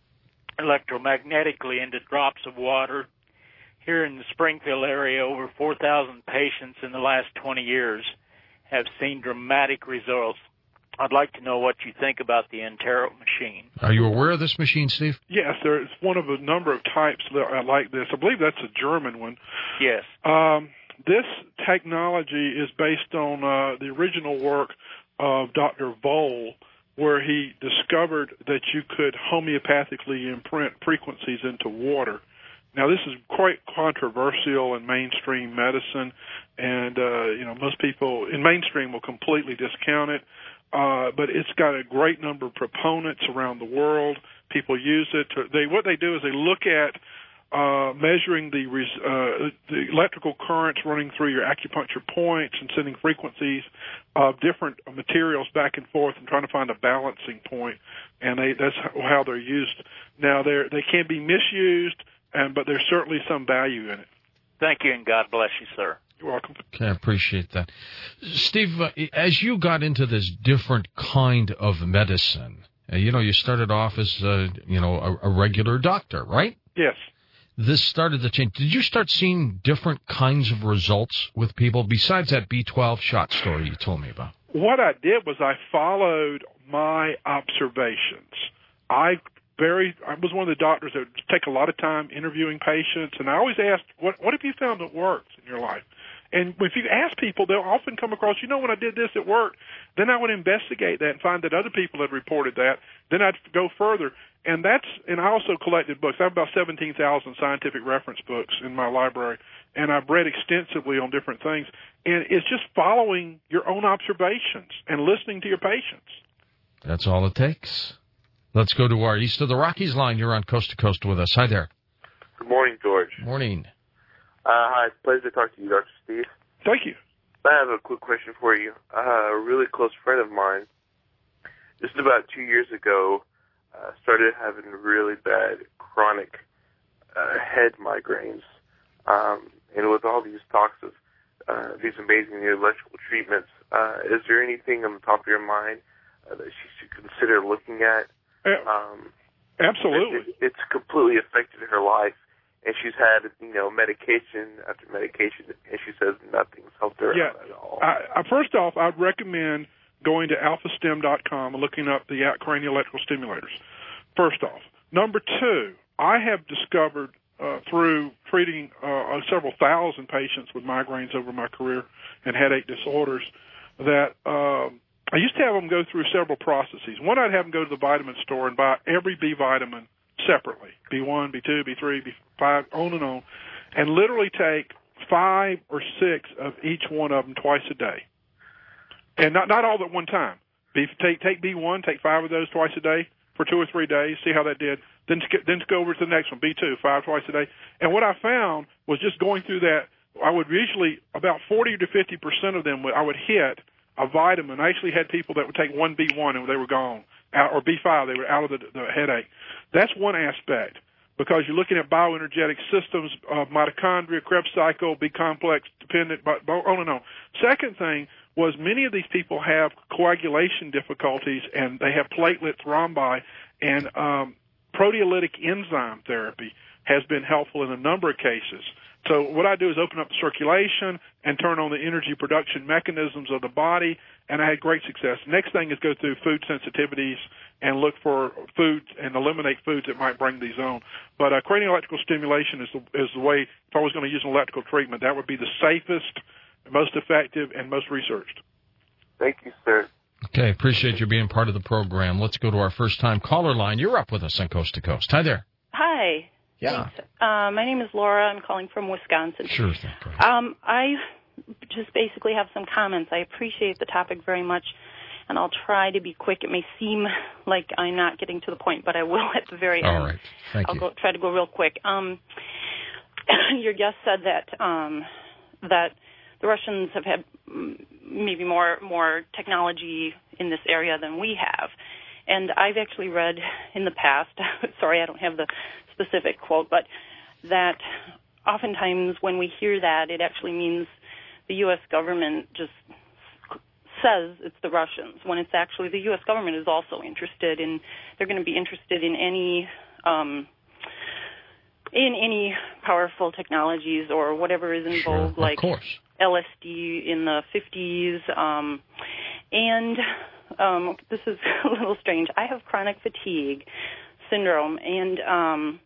electromagnetically into drops of water. Here in the Springfield area, over four thousand patients in the last twenty years have seen dramatic results. I'd like to know what you think about the Intero machine. Are you aware of this machine, Steve? Yes, there's one of a number of types that are like this. I believe that's a German one. Yes. Um, this technology is based on uh, the original work of Doctor Vole, where he discovered that you could homeopathically imprint frequencies into water. Now, this is quite controversial in mainstream medicine, and uh, you know most people in mainstream will completely discount it. Uh, but it's got a great number of proponents around the world. People use it. To, they what they do is they look at uh, measuring the res, uh, the electrical currents running through your acupuncture points and sending frequencies of different materials back and forth and trying to find a balancing point. And they, that's how they're used. Now they they can be misused, and but there's certainly some value in it. Thank you, and God bless you, sir. You're welcome. Okay, I appreciate that. Steve, uh, as you got into this different kind of medicine, uh, you know, you started off as, uh, you know, a, a regular doctor, right? Yes. This started to change. Did you start seeing different kinds of results with people besides that B twelve shot story you told me about? What I did was I followed my observations. I very, I was one of the doctors that would take a lot of time interviewing patients, and I always asked, what, what have you found that works in your life? And if you ask people, they'll often come across, you know, when I did this, it worked. Then I would investigate that and find that other people had reported that. Then I'd go further. And that's, and I also collected books. I have about seventeen thousand scientific reference books in my library, and I've read extensively on different things. And it's just following your own observations and listening to your patients. That's all it takes. Let's go to our East of the Rockies line. You're on Coast to Coast with us. Hi there. Good morning, George. Morning. Uh, hi, it's a pleasure to talk to you, Doctor Steve. Thank you. I have a quick question for you. Uh, a really close friend of mine, just about two years ago, uh, started having really bad chronic uh, head migraines. Um, and with all these talks of uh, these amazing new electrical treatments, uh, is there anything on the top of your mind uh, that she should consider looking at? Um, Absolutely. It, it's completely affected her life. And she's had, you know, medication after medication, and she says nothing's helped her yeah. out at all. I, I, first off, I'd recommend going to alpha stem dot com and looking up the cranial electrical stimulators, first off. Number two, I have discovered uh, through treating uh, several thousand patients with migraines over my career and headache disorders that um, I used to have them go through several processes. One, I'd have them go to the vitamin store and buy every B vitamin separately, B one, B two, B three, B five, on and on, and literally take five or six of each one of them twice a day. And not not all at one time. Be, take take B one, take five of those twice a day for two or three days, see how that did. Then then go over to the next one, B two, five twice a day. And what I found was just going through that, I would usually, about forty to fifty percent of them, I would hit a vitamin. I actually had people that would take one B one and they were gone, out, or B five, they were out of the, the headache. That's one aspect, because you're looking at bioenergetic systems, uh, mitochondria, Krebs cycle, B-complex dependent, on and on. Second thing was many of these people have coagulation difficulties, and they have platelet thrombi, and um, proteolytic enzyme therapy has been helpful in a number of cases So what I do is open up the circulation and turn on the energy production mechanisms of the body, and I had great success. Next thing is go through food sensitivities and look for foods and eliminate foods that might bring these on. But uh, cranial electrical stimulation is the, is the way, if I was going to use an electrical treatment, that would be the safest, most effective, and most researched. Thank you, sir. Okay, appreciate you being part of the program. Let's go to our first-time caller line. You're up with us on Coast to Coast. Hi there. Hi. Yeah. Uh, my name is Laura. I'm calling from Wisconsin. Sure thing. Um, I just basically have some comments. I appreciate the topic very much, and I'll try to be quick. It may seem like I'm not getting to the point, but I will at the very end. All right. Thank I'll you. Go, try to go real quick. Um, your guest said that um, that the Russians have had maybe more more technology in this area than we have. And I've actually read in the past, sorry, I don't have the specific quote, but that oftentimes when we hear that, it actually means the U S government just says it's the Russians, when it's actually the U S government is also interested in, they're going to be interested in any, um, in any powerful technologies or whatever is in Sure, vogue, like of course. L S D in the fifties, um, and um, this is a little strange. I have chronic fatigue syndrome, and um,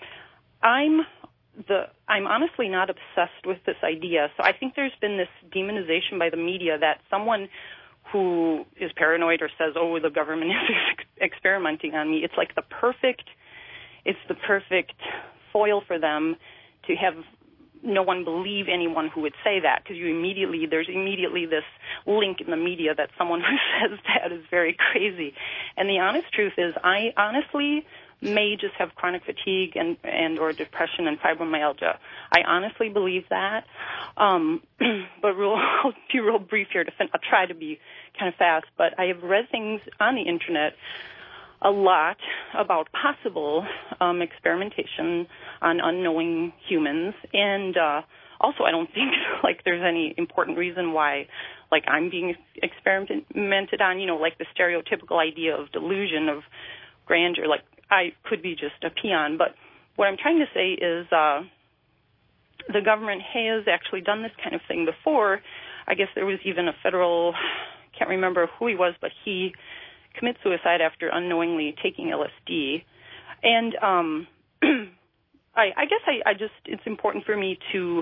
I'm the I'm honestly not obsessed with this idea. So I think there's been this demonization by the media that someone who is paranoid or says, "Oh, the government is ex- experimenting on me," it's like the perfect it's the perfect foil for them to have no one believe anyone who would say that, because you immediately there's immediately this link in the media that someone who says that is very crazy. And the honest truth is, I honestly may just have chronic fatigue and and or depression and fibromyalgia. I honestly believe that. Um, but real, I'll be real brief here. To fin- I'll try to be kind of fast. But I have read things on the internet a lot about possible um, experimentation on unknowing humans, and uh, also I don't think like there's any important reason why like I'm being experimented on. You know, like the stereotypical idea of delusion of grandeur. Like I could be just a peon, but what I'm trying to say is uh, the government has actually done this kind of thing before. I guess there was even a federal, can't remember who he was, but he commit suicide after unknowingly taking L S D. And um, I, I guess I, I just, it's important for me to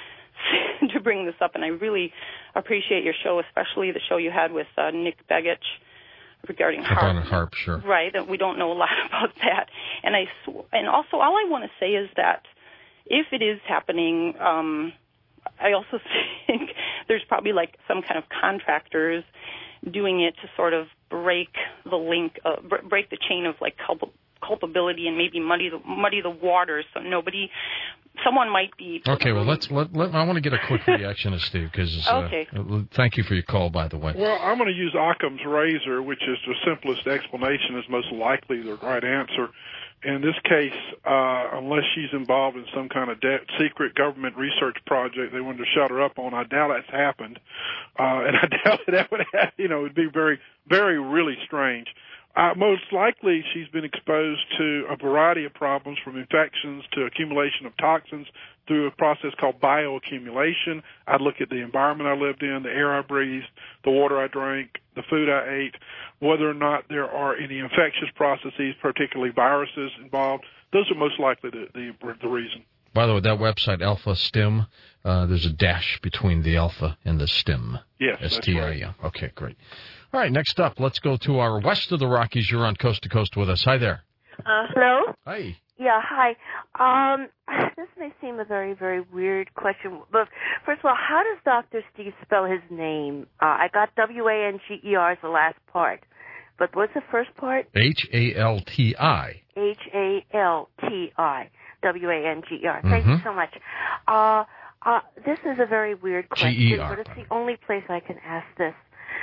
to bring this up, and I really appreciate your show, especially the show you had with uh, Nick Begich regarding HAARP. HAARP, sure. Right, that we don't know a lot about that. And I sw- and also all I want to say is that if it is happening, um, I also think there's probably like some kind of contractors doing it to sort of break the link, uh, b- break the chain of like culp- culpability and maybe muddy the muddy the waters, so nobody, someone might be. Okay, well let's let, let I want to get a quick reaction of Steve because. Uh, okay. Uh, thank you for your call, by the way. Well, I'm going to use Occam's razor, which is the simplest explanation, is most likely the right answer. In this case, uh, unless she's involved in some kind of de- secret government research project they wanted to shut her up on, I doubt that's happened. Uh, and I doubt that would have, you know, it would be very, very, really strange. Uh, most likely she's been exposed to a variety of problems, from infections to accumulation of toxins through a process called bioaccumulation. I'd look at the environment I lived in, the air I breathed, the water I drank, the food I ate, whether or not there are any infectious processes, particularly viruses involved. Those are most likely the, the, the reason. By the way, that website, Alpha Stim, uh, there's a dash between the alpha and the stim. Yes, S T I M. Right. Okay, great. All right, next up, let's go to our west of the Rockies. You're on Coast to Coast with us. Hi there. Uh, hello? Hi. Yeah, hi. Um, this may seem a very, very weird question, but first of all, how does Doctor Steve spell his name? Uh, I got W A N G E R as the last part, but what's the first part? H A L T I. H A L T I. W A N G E R. Thank you Mhm. so much. Uh, uh, this is a very weird question, G E R. but it's the only place I can ask this.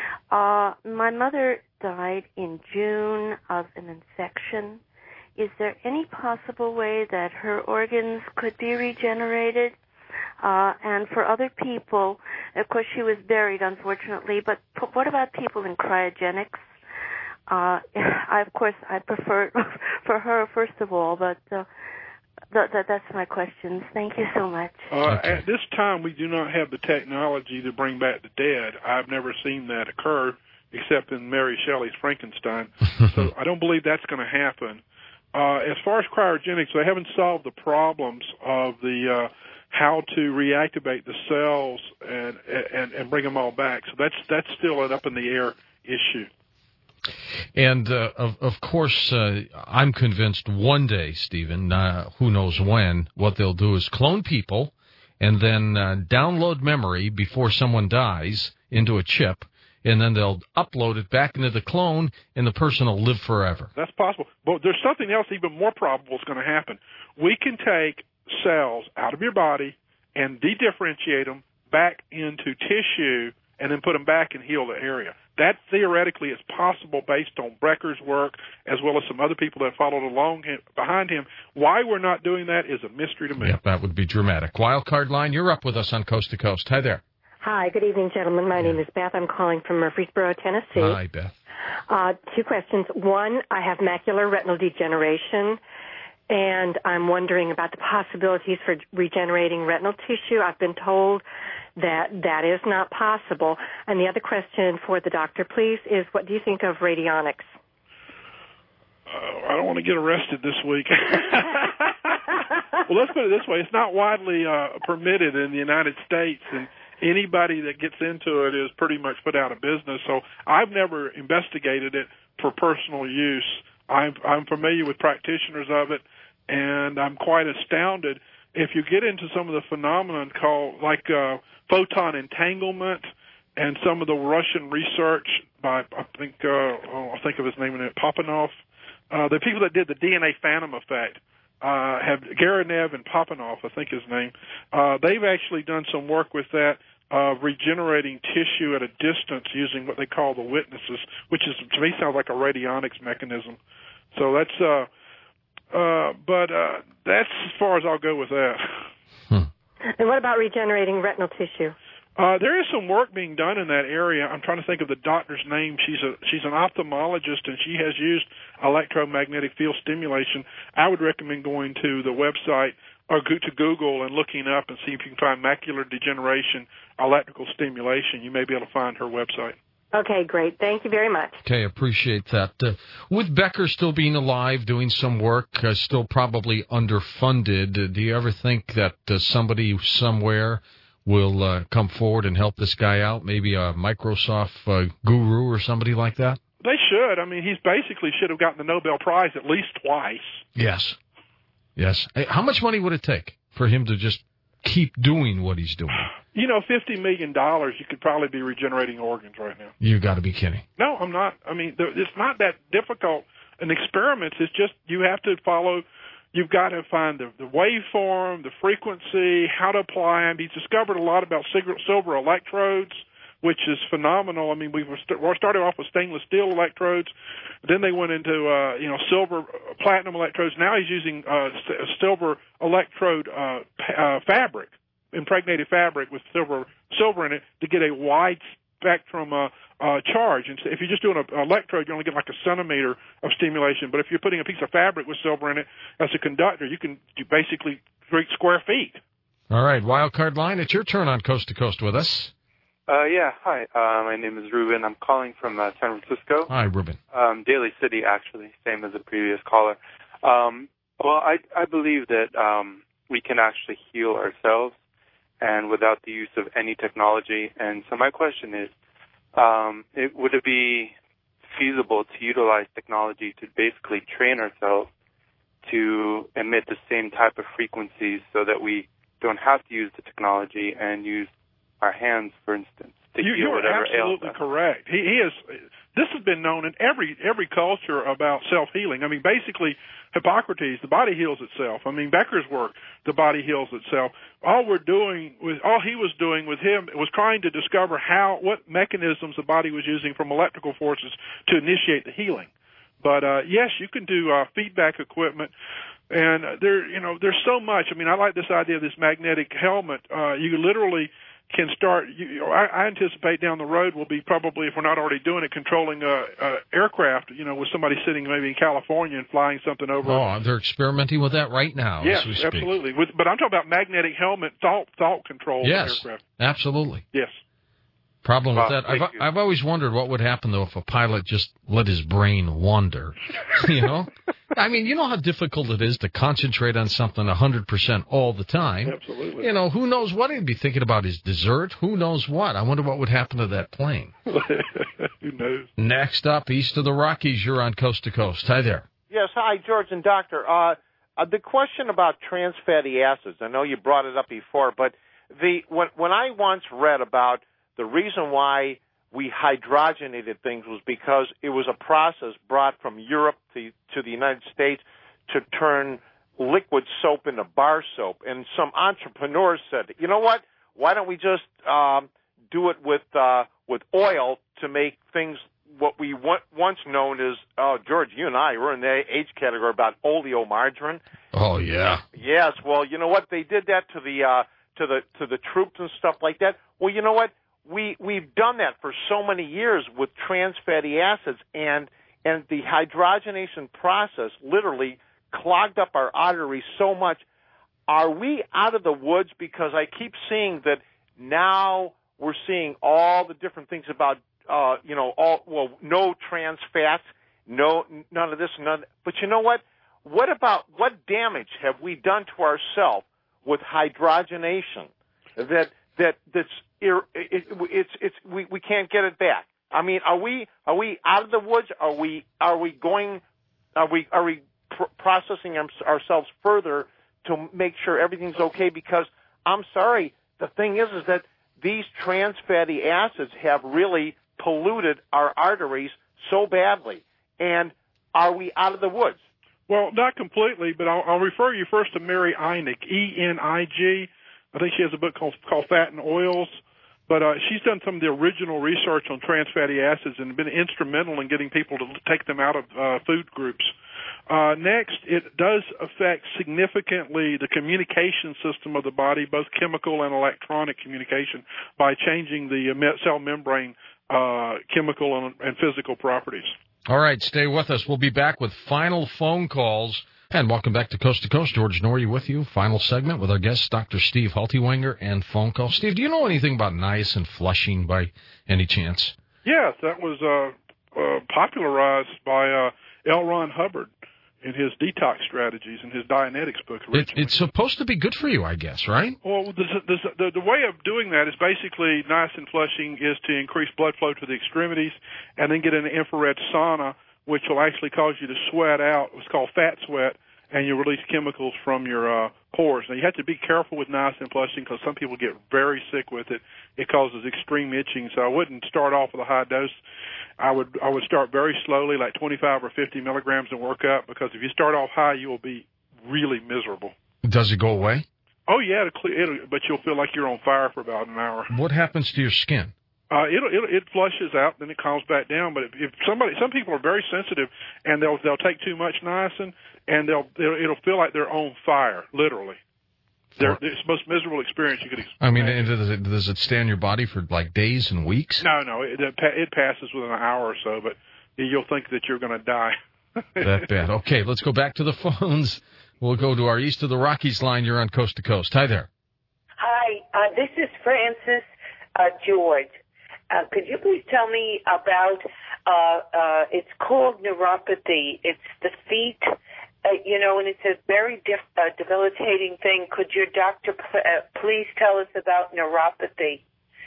Uh, my mother died in June of an infection. Is there any possible way that her organs could be regenerated? Uh, and for other people, of course, she was buried, unfortunately, but p- what about people in cryogenics? Uh, I, of course, I prefer for her, first of all, but uh, Th- th- that's my questions. Thank you so much. Uh, okay. At this time, we do not have the technology to bring back the dead. I've never seen that occur, except in Mary Shelley's Frankenstein. So I don't believe that's going to happen. Uh, as far as cryogenics, they haven't solved the problems of the uh, how to reactivate the cells and, and and bring them all back. So that's that's still an up in the air issue. And, uh, of, of course, uh, I'm convinced one day, Stephen, uh, who knows when, what they'll do is clone people and then uh, download memory before someone dies into a chip, and then they'll upload it back into the clone, and the person will live forever. That's possible. But there's something else even more probable is going to happen. We can take cells out of your body and de-differentiate them back into tissue and then put them back and heal the area. That theoretically is possible based on Brecker's work as well as some other people that followed along him, behind him. Why we're not doing that is a mystery to me. Yeah, that would be dramatic. Wildcard Line, you're up with us on Coast to Coast. Hi there. Hi, good evening, gentlemen. My name is Beth. I'm calling from Murfreesboro, Tennessee. Hi, Beth. Uh, two questions. One, I have macular retinal degeneration, and I'm wondering about the possibilities for regenerating retinal tissue. I've been told that that is not possible. And the other question for the doctor, please, is what do you think of radionics? Uh, I don't want to get arrested this week. Well, let's put it this way. It's not widely uh, permitted in the United States, and anybody that gets into it is pretty much put out of business. So I've never investigated it for personal use. I'm, I'm familiar with practitioners of it, and I'm quite astounded. If you get into some of the phenomenon called like uh, photon entanglement and some of the Russian research by, I think, uh, oh, I'll think of his name in it, Papanov, uh, the people that did the D N A phantom effect, uh, have Garanev and Papanov, I think his name, uh, they've actually done some work with that, uh, regenerating tissue at a distance using what they call the witnesses, which is, to me, sounds like a radionics mechanism. So that's, uh, uh, but, uh, that's as far as I'll go with that. Hmm. And what about regenerating retinal tissue? Uh, there is some work being done in that area. I'm trying to think of the doctor's name. She's a she's an ophthalmologist, and she has used electromagnetic field stimulation. I would recommend going to the website or go to Google and looking up and see if you can find macular degeneration electrical stimulation. You may be able to find her website. Okay, great. Thank you very much. Okay, appreciate that. Uh, with Becker still being alive, doing some work, uh, still probably underfunded, uh, do you ever think that uh, somebody somewhere will uh, come forward and help this guy out, maybe a Microsoft uh, guru or somebody like that? They should. I mean, he's basically should have gotten the Nobel Prize at least twice. Yes. Yes. Hey, how much money would it take for him to just keep doing what he's doing? You know, fifty million dollars, you could probably be regenerating organs right now. You got to be kidding. No, I'm not. I mean, it's not that difficult. An experiment is just you have to follow. You've got to find the, the waveform, the frequency, how to apply them. He's discovered a lot about silver electrodes, which is phenomenal. I mean, we were started off with stainless steel electrodes. Then they went into, uh, you know, silver, platinum electrodes. Now he's using uh, silver electrode uh, uh, fabric, impregnated fabric with silver silver in it to get a wide spectrum uh, uh, charge. And if you're just doing an electrode, you only get like a centimeter of stimulation. But if you're putting a piece of fabric with silver in it as a conductor, you can you basically create square feet. All right, Wildcard Line, it's your turn on Coast to Coast with us. Uh, yeah, hi. Uh, my name is Ruben. I'm calling from uh, San Francisco. Hi, Ruben. Um, Daly City, actually, same as the previous caller. Um, well, I, I believe that um, we can actually heal ourselves and without the use of any technology. And so my question is, um, it, would it be feasible to utilize technology to basically train ourselves to emit the same type of frequencies so that we don't have to use the technology and use our hands, for instance, to you, heal you're whatever ails absolutely us? correct. He, he is. This has been known in every every culture about self-healing. I mean, basically, Hippocrates, the body heals itself. I mean, Becker's work, the body heals itself. All we're doing was, all he was doing with him was trying to discover how, what mechanisms the body was using from electrical forces to initiate the healing. But uh, yes, you can do uh, feedback equipment. And there, you know, there's so much. I mean, I like this idea of this magnetic helmet. Uh, you literally can start. You, I, I anticipate down the road will be probably, if we're not already doing it, controlling uh, uh, aircraft. You know, with somebody sitting maybe in California and flying something over. Oh, they're experimenting with that right now. Yes, as we speak. absolutely. With, but I'm talking about magnetic helmet thought thought control yes, of aircraft. Absolutely. Yes. Problem with Well, that, I've, thank you. I've always wondered what would happen, though, if a pilot just let his brain wander, you know? I mean, you know how difficult it is to concentrate on something one hundred percent all the time? Absolutely. You know, who knows what he'd be thinking about, his dessert? Who knows what? I wonder what would happen to that plane. Who knows? Next up, east of the Rockies, you're on Coast to Coast. Hi there. Yes, hi, George and Doctor. Uh, uh, the question about trans fatty acids, I know you brought it up before, but the when, when I once read about the reason why we hydrogenated things was because it was a process brought from Europe to, to the United States to turn liquid soap into bar soap. And some entrepreneurs said, you know what, why don't we just um, do it with uh, with oil to make things what we want, once known as, oh, George, you and I were in the age category about oleomargarine. Oh, yeah. Yes, well, you know what, they did that to the uh, to the to the troops and stuff like that. Well, you know what? We, we've done that for so many years with trans fatty acids, and, and the hydrogenation process literally clogged up our arteries so much. Are we out of the woods? Because I keep seeing that now we're seeing all the different things about, uh, you know, all, well, no trans fats, no, none of this, none. But you know what? What about, what damage have we done to ourselves with hydrogenation that, that, that's, It, it, it's it's we, we can't get it back. I mean, are we are we out of the woods? Are we are we going? Are we are we pr- processing our, ourselves further to make sure everything's okay? Because I'm sorry, the thing is is that these trans fatty acids have really polluted our arteries so badly. And are we out of the woods? Well, not completely, but I'll, I'll refer you first to Mary Enig, E N I G. I think she has a book called, called Fat and Oils. But uh, she's done some of the original research on trans fatty acids and been instrumental in getting people to take them out of uh, food groups. Uh, next, it does affect significantly the communication system of the body, both chemical and electronic communication, by changing the cell membrane uh, chemical and, and physical properties. All right, stay with us. We'll be back with final phone calls. And welcome back to Coast to Coast. George Noory with you. Final segment with our guest, Doctor Steve Haltiwanger, and phone call. Steve, do you know anything about niacin flushing by any chance? Yes, that was uh, uh, popularized by uh, L. Ron Hubbard in his detox strategies in his Dianetics book. It, it's supposed to be good for you, I guess, right? Well, the, the, the, the way of doing that is basically niacin flushing is to increase blood flow to the extremities and then get an infrared sauna, which will actually cause you to sweat out. It's called fat sweat, and you release chemicals from your uh, pores. Now, you have to be careful with niacin flushing because some people get very sick with it. It causes extreme itching, so I wouldn't start off with a high dose. I would I would start very slowly, like twenty-five or fifty milligrams, and work up, because if you start off high, you will be really miserable. Does it go away? Oh, yeah, it'll clear, it'll, but you'll feel like you're on fire for about an hour. What happens to your skin? Uh, it'll, it'll, it flushes out, then it calms back down. But if, if somebody, some people are very sensitive, and they'll they'll take too much niacin, and they'll it'll, it'll feel like they're on fire, literally. They're, it's the most miserable experience you could experience. I mean, does it, does it stay in your body for like days and weeks? No, no, it, it passes within an hour or so, but you'll think that you're going to die. That bad. Okay, let's go back to the phones. We'll go to our East of the Rockies line. You're on Coast to Coast. Hi there. Hi, uh, this is Francis uh, George. Uh, could you please tell me about, uh, uh, it's called neuropathy. It's the feet, uh, you know, and it's a very dif- uh, debilitating thing. Could your doctor p- uh, please tell us about neuropathy?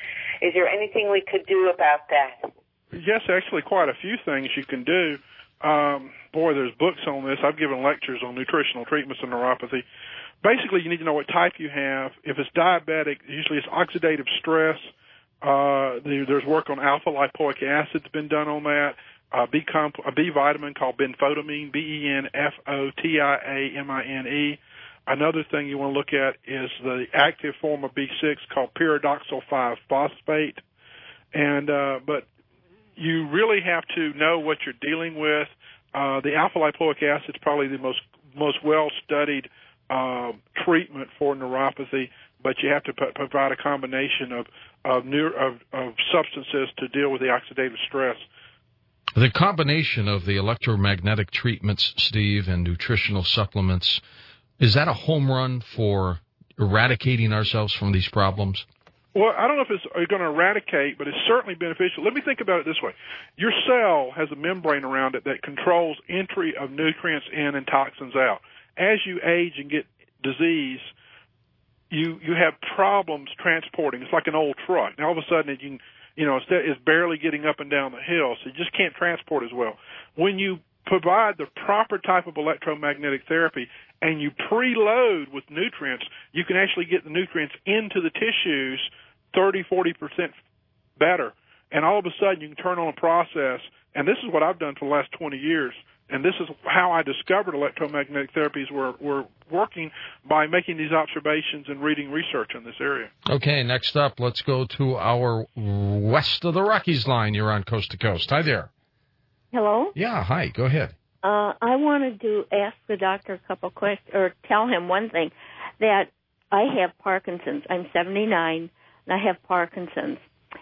Is there anything we could do about that? Yes, actually quite a few things you can do. Um, boy, there's books on this. I've given lectures on nutritional treatments of neuropathy. Basically, you need to know what type you have. If it's diabetic, usually it's oxidative stress. Uh, there's work on alpha lipoic acid that's been done on that. Uh, B, comp- a B vitamin called benfotiamine, B E N F O T I A M I N E. Another thing you want to look at is the active form of B six called pyridoxal five phosphate. And, uh, but you really have to know what you're dealing with. Uh, the alpha lipoic acid is probably the most, most well-studied uh, treatment for neuropathy, but you have to p- provide a combination of of, neur- of of substances to deal with the oxidative stress. The combination of the electromagnetic treatments, Steve, and nutritional supplements, is that a home run for eradicating ourselves from these problems? Well, I don't know if it's going to eradicate, but it's certainly beneficial. Let me think about it this way. Your cell has a membrane around it that controls entry of nutrients in and toxins out. As you age and get disease, you you have problems transporting. It's like an old truck. Now, all of a sudden, it you, you know, it's barely getting up and down the hill, so you just can't transport as well. When you provide the proper type of electromagnetic therapy and you preload with nutrients, you can actually get the nutrients into the tissues thirty, forty percent better. And all of a sudden you can turn on a process, and this is what I've done for the last twenty years, and this is how I discovered electromagnetic therapies were, were working, by making these observations and reading research in this area. Okay, next up, let's go to our west of the Rockies line. You're on Coast to Coast. Hi there. Hello? Yeah, hi, go ahead. Uh, I wanted to ask the doctor a couple questions, or tell him one thing, that I have Parkinson's. I'm seventy-nine, and I have Parkinson's.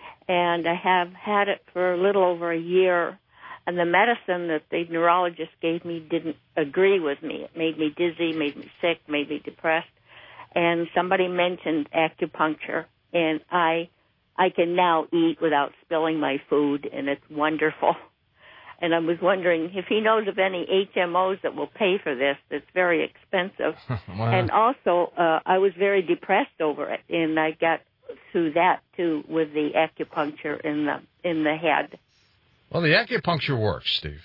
And I have had it for a little over a year, and the medicine that the neurologist gave me didn't agree with me. It made me dizzy, made me sick, made me depressed. And somebody mentioned acupuncture, and I I can now eat without spilling my food, and it's wonderful. And I was wondering if he knows of any H M Os that will pay for this. It's very expensive. Wow. And also, uh, I was very depressed over it, and I got through that, too, with the acupuncture in the in the head. Well, the acupuncture works, Steve.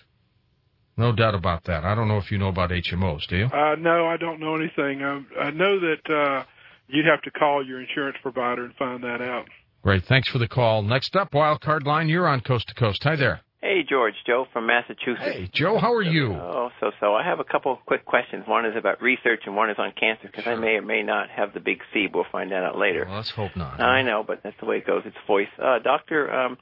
No doubt about that. I don't know if you know about H M Os, do you? Uh, no, I don't know anything. I, I know that uh, you'd have to call your insurance provider and find that out. Great. Thanks for the call. Next up, Wild Card Line. You're on Coast to Coast. Hi there. Hey, George. Joe from Massachusetts. Hey, Joe. How are you? Oh, so-so. I have a couple of quick questions. One is about research and one is on cancer, because sure. I may or may not have the big C. We'll find that out later. Well, let's hope not. I know, but that's the way it goes. It's voice. Uh, doctor, um,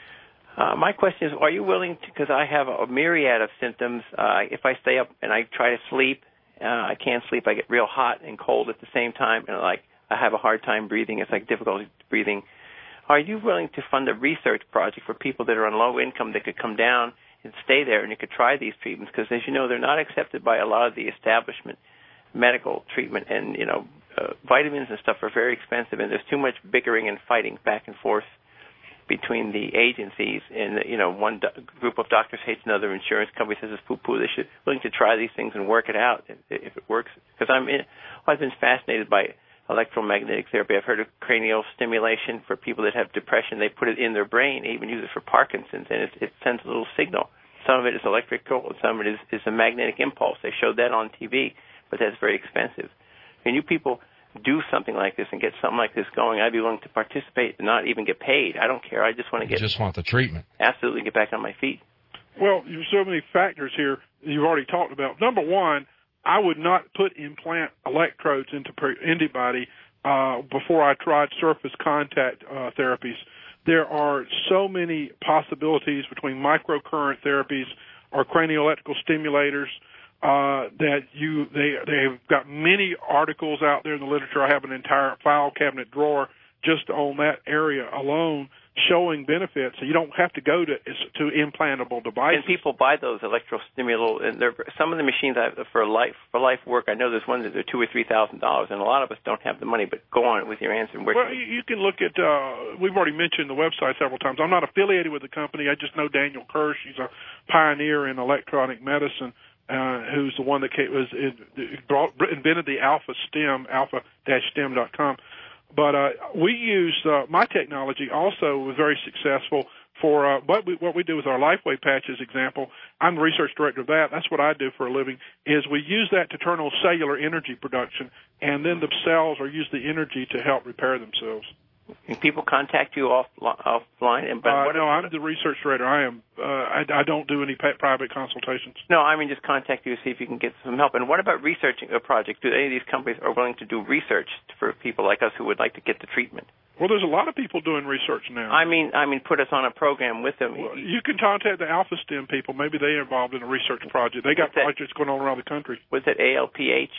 uh, my question is, are you willing to, because I have a myriad of symptoms. Uh, if I stay up and I try to sleep, uh, I can't sleep. I get real hot and cold at the same time, and like I have a hard time breathing. It's like difficulty breathing. Are you willing to fund a research project for people that are on low income that could come down and stay there and you could try these treatments? Because, as you know, they're not accepted by a lot of the establishment medical treatment, and, you know, uh, vitamins and stuff are very expensive, and there's too much bickering and fighting back and forth between the agencies. And, you know, one do- group of doctors hates another, insurance company says it's poo-poo. They should be willing to try these things and work it out if, if it works. Because I'm in, I've been fascinated by electromagnetic therapy. I've heard of cranial stimulation for people that have depression. They put it in their brain. They even use it for Parkinson's, and it, it sends a little signal. Some of it is electrical, and some of it is, is a magnetic impulse. They showed that on T V, but that's very expensive. Can you people do something like this and get something like this going? I'd be willing to participate and not even get paid. I don't care. I just want to get... You just want the treatment. Absolutely, get back on my feet. Well, there's so many factors here you've already talked about. Number one, I would not put implant electrodes into anybody uh, before I tried surface contact uh, therapies. There are so many possibilities between microcurrent therapies or cranial electrical stimulators uh, that you they they've got many articles out there in the literature. I have an entire file cabinet drawer just on that area alone, showing benefits. So you don't have to go to to implantable devices. And people buy those electrostimulators, and they're, some of the machines I have for life for life work. I know there's ones that are two or three thousand dollars, and a lot of us don't have the money. But go on with your answer. Well, you, you can look at. Uh, we've already mentioned the website several times. I'm not affiliated with the company. I just know Daniel Kirsch. He's a pioneer in electronic medicine. Uh, who's the one that came, was it, brought, invented the Alpha Stem, alpha dash stem dot com. But uh, we use uh, my technology also was very successful for uh, what we what we do with our LifeWave patches example. I'm the research director of that. That's what I do for a living. Is we use that to turn on cellular energy production, and then the cells are use the energy to help repair themselves. Can people contact you off offline? And but uh, what no, I'm the research director. I am. Uh, I, I don't do any pa- private consultations. No, I mean just contact you to see if you can get some help. And what about researching a project? Do any of these companies are willing to do research for people like us who would like to get the treatment? Well, there's a lot of people doing research now. I mean, I mean, put us on a program with them. Well, you can contact the Alpha Stem people. Maybe they're involved in a research project. They got that, projects going on around the country. Was it A L P H?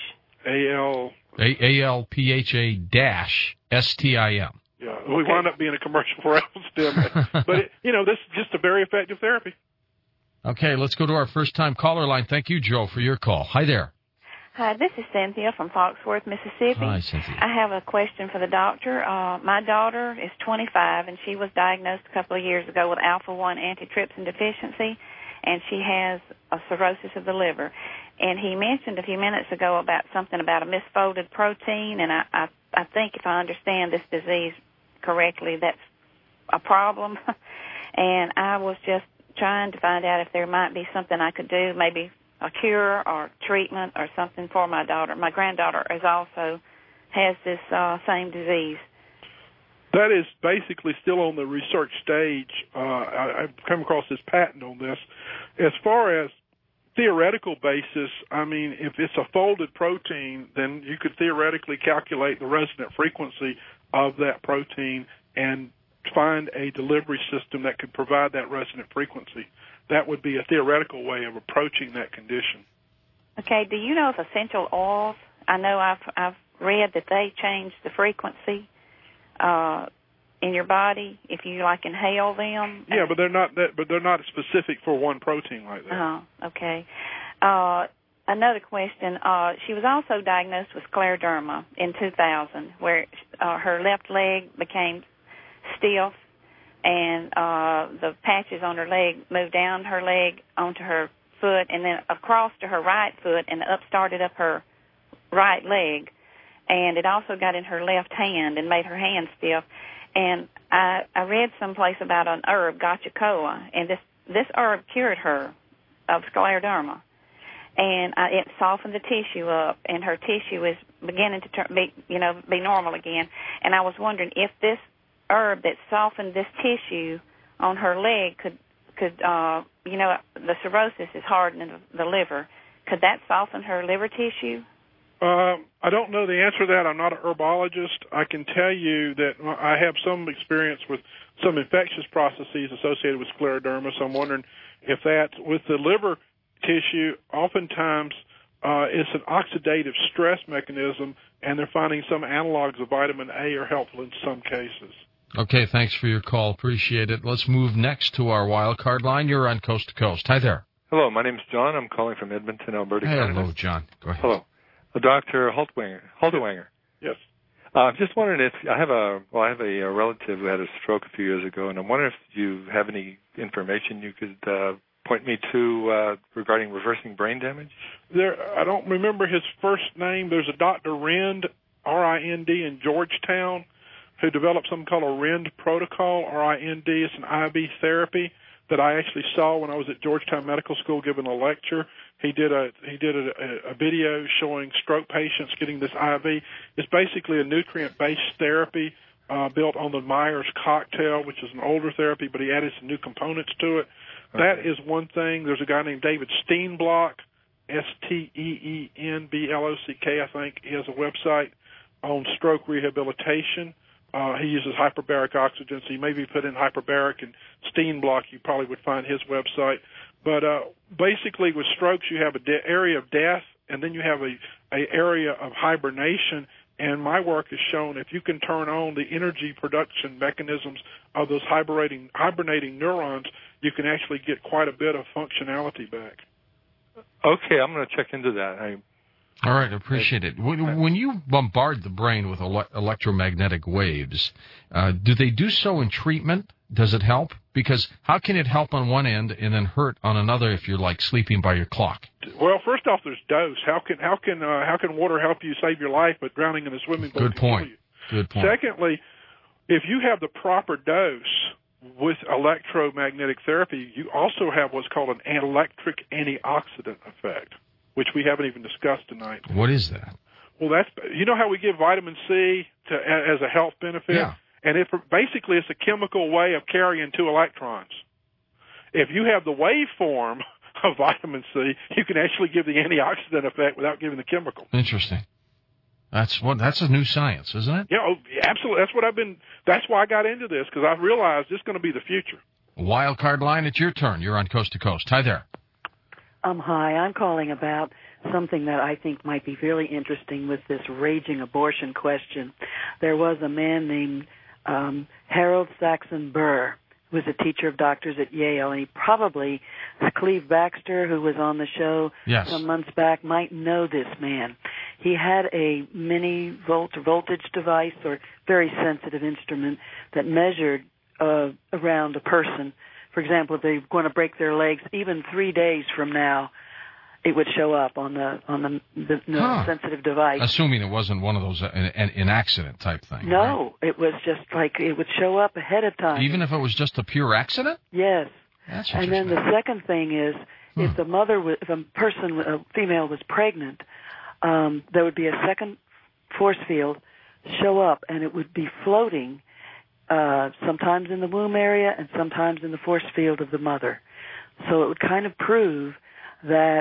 A L A L P H A dash S T I M. Yeah, we okay. wound up being a commercial for Alstem, but it, you know, this is just a very effective therapy. Okay, let's go to our first-time caller line. Thank you, Joe, for your call. Hi there. Hi, this is Cynthia from Foxworth, Mississippi. Hi, Cynthia. I have a question for the doctor. Uh, my daughter is twenty-five, and she was diagnosed a couple of years ago with alpha one antitrypsin deficiency, and she has a cirrhosis of the liver. And he mentioned a few minutes ago about something about a misfolded protein, and I, I, I think if I understand this disease correctly, that's a problem. And I was just trying to find out if there might be something I could do, maybe a cure or treatment or something for my daughter. My granddaughter is also has this uh, same disease. That is basically still on the research stage. Uh, I, I've come across this patent on this. As far as theoretical basis, I mean, if it's a folded protein, then you could theoretically calculate the resonant frequency of that protein and find a delivery system that could provide that resonant frequency. That would be a theoretical way of approaching that condition. Okay. Do you know if essential oils? I know I've I've read that they change the frequency uh, in your body if you like inhale them. Yeah, but they're not that. But they're not specific for one protein like that. Oh, okay. Uh, another question. Uh, she was also diagnosed with scleroderma in two thousand, where uh, her left leg became stiff, and uh, the patches on her leg moved down her leg onto her foot and then across to her right foot and up started up her right leg. And it also got in her left hand and made her hand stiff. And I, I read someplace about an herb, Gotcha-Coa, and this, this herb cured her of scleroderma. And uh, it softened the tissue up, and her tissue is beginning to turn, be, you know, be normal again. And I was wondering if this herb that softened this tissue on her leg could, could uh, you know, the cirrhosis is hardening the liver. Could that soften her liver tissue? Uh, I don't know the answer to that. I'm not a herbologist. I can tell you that I have some experience with some infectious processes associated with scleroderma, so I'm wondering if that, with the liver tissue, oftentimes uh, it's an oxidative stress mechanism, and they're finding some analogs of vitamin A are helpful in some cases. Okay, thanks for your call. Appreciate it. Let's move next to our wild card line. You're on Coast to Coast. Hi there. Hello, my name's John. I'm calling from Edmonton, Alberta, hey, Canada. Hello, John. Go ahead. Hello. Uh, Doctor Haltwanger. Haltwanger. Yes. Uh, I'm just wondering if I have a well, I have a, a relative who had a stroke a few years ago, and I'm wondering if you have any information you could uh, point me to uh, regarding reversing brain damage. There, I don't remember his first name. There's a Doctor Rind, R I N D, in Georgetown, who developed something called a Rind protocol, R I N D. It's an I V therapy that I actually saw when I was at Georgetown Medical School giving a lecture. He did a he did a, a video showing stroke patients getting this I V. It's basically a nutrient-based therapy uh, built on the Myers cocktail, which is an older therapy, but he added some new components to it. Okay. That is one thing. There's a guy named David Steenblock, S T E E N B L O C K, I think. He has a website on stroke rehabilitation. Uh, he uses hyperbaric oxygen, so you maybe put in hyperbaric and Steenblock, you probably would find his website. But uh, basically with strokes, you have an de- area of death, and then you have a, a area of hibernation. And my work has shown if you can turn on the energy production mechanisms of those hibernating, hibernating neurons, you can actually get quite a bit of functionality back. Okay, I'm going to check into that. I All right, appreciate it. When, when you bombard the brain with ele- electromagnetic waves, uh, do they do so in treatment? Does it help? Because how can it help on one end and then hurt on another if you're like sleeping by your clock? Well, first off, there's dose. How can how can uh, how can water help you save your life, but drowning in a swimming pool? Good point. Good point. Secondly, if you have the proper dose with electromagnetic therapy, you also have what's called an electric antioxidant effect, which we haven't even discussed tonight. What is that? Well, that's you know how we give vitamin C to as a health benefit. Yeah. And it, basically, it's a chemical way of carrying two electrons. If you have the waveform of vitamin C, you can actually give the antioxidant effect without giving the chemical. Interesting. That's what. That's a new science, isn't it? Yeah, oh, absolutely. That's what I've been. That's why I got into this, because I realized this is going to be the future. Wild card line, it's your turn. You're on Coast to Coast. Hi there. Um, hi. I'm calling about something that I think might be really interesting with this raging abortion question. There was a man named um, Harold Saxon Burr, who was a teacher of doctors at Yale, and he probably, Cleve Baxter, who was on the show yes. some months back, might know this man. He had a mini volt voltage device or very sensitive instrument that measured uh, around a person. For example, if they're going to break their legs, even three days from now, it would show up on the on the, the, the huh. sensitive device. Assuming it wasn't one of those uh, an, an accident type thing. No, right? It was just like it would show up ahead of time. Even if it was just a pure accident? Yes. That's and then the second thing is, hmm. if the mother, was, if a person, a female was pregnant, um, there would be a second force field show up, and it would be floating uh, sometimes in the womb area and sometimes in the force field of the mother. So it would kind of prove that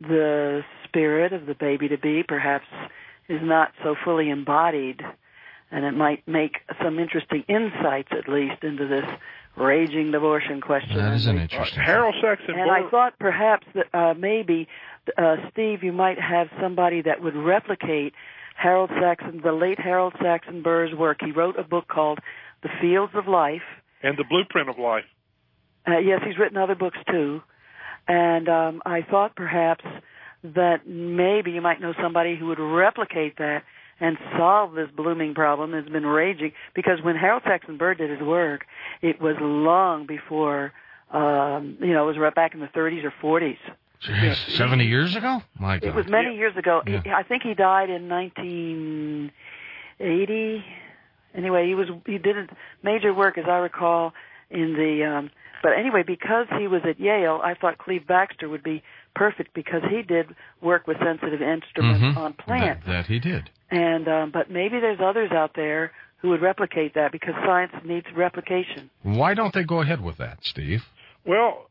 the spirit of the baby-to-be perhaps is not so fully embodied, and it might make some interesting insights, at least, into this raging abortion question. That is an interesting. Uh, Harold Saxon And Burr. I thought perhaps that uh, maybe, uh, Steve, you might have somebody that would replicate Harold Saxon, the late Harold Saxon Burr's work. He wrote a book called The Fields of Life. And The Blueprint of Life. Uh, yes, he's written other books, too. And um, I thought perhaps that maybe you might know somebody who would replicate that and solve this blooming problem that's been raging. Because when Harold Saxon Burr did his work, it was long before, um, you know, it was right back in the thirties or forties. Jeez, seventy years ago? My God. It was many yeah. years ago. Yeah. He, I think he died in nineteen eighty. Anyway, he was he did major work, as I recall, in the... Um, But anyway, because he was at Yale, I thought Cleve Baxter would be perfect because he did work with sensitive instruments mm-hmm. on plants. That, that he did. And um, but maybe there's others out there who would replicate that because science needs replication. Why don't they go ahead with that, Steve? Well,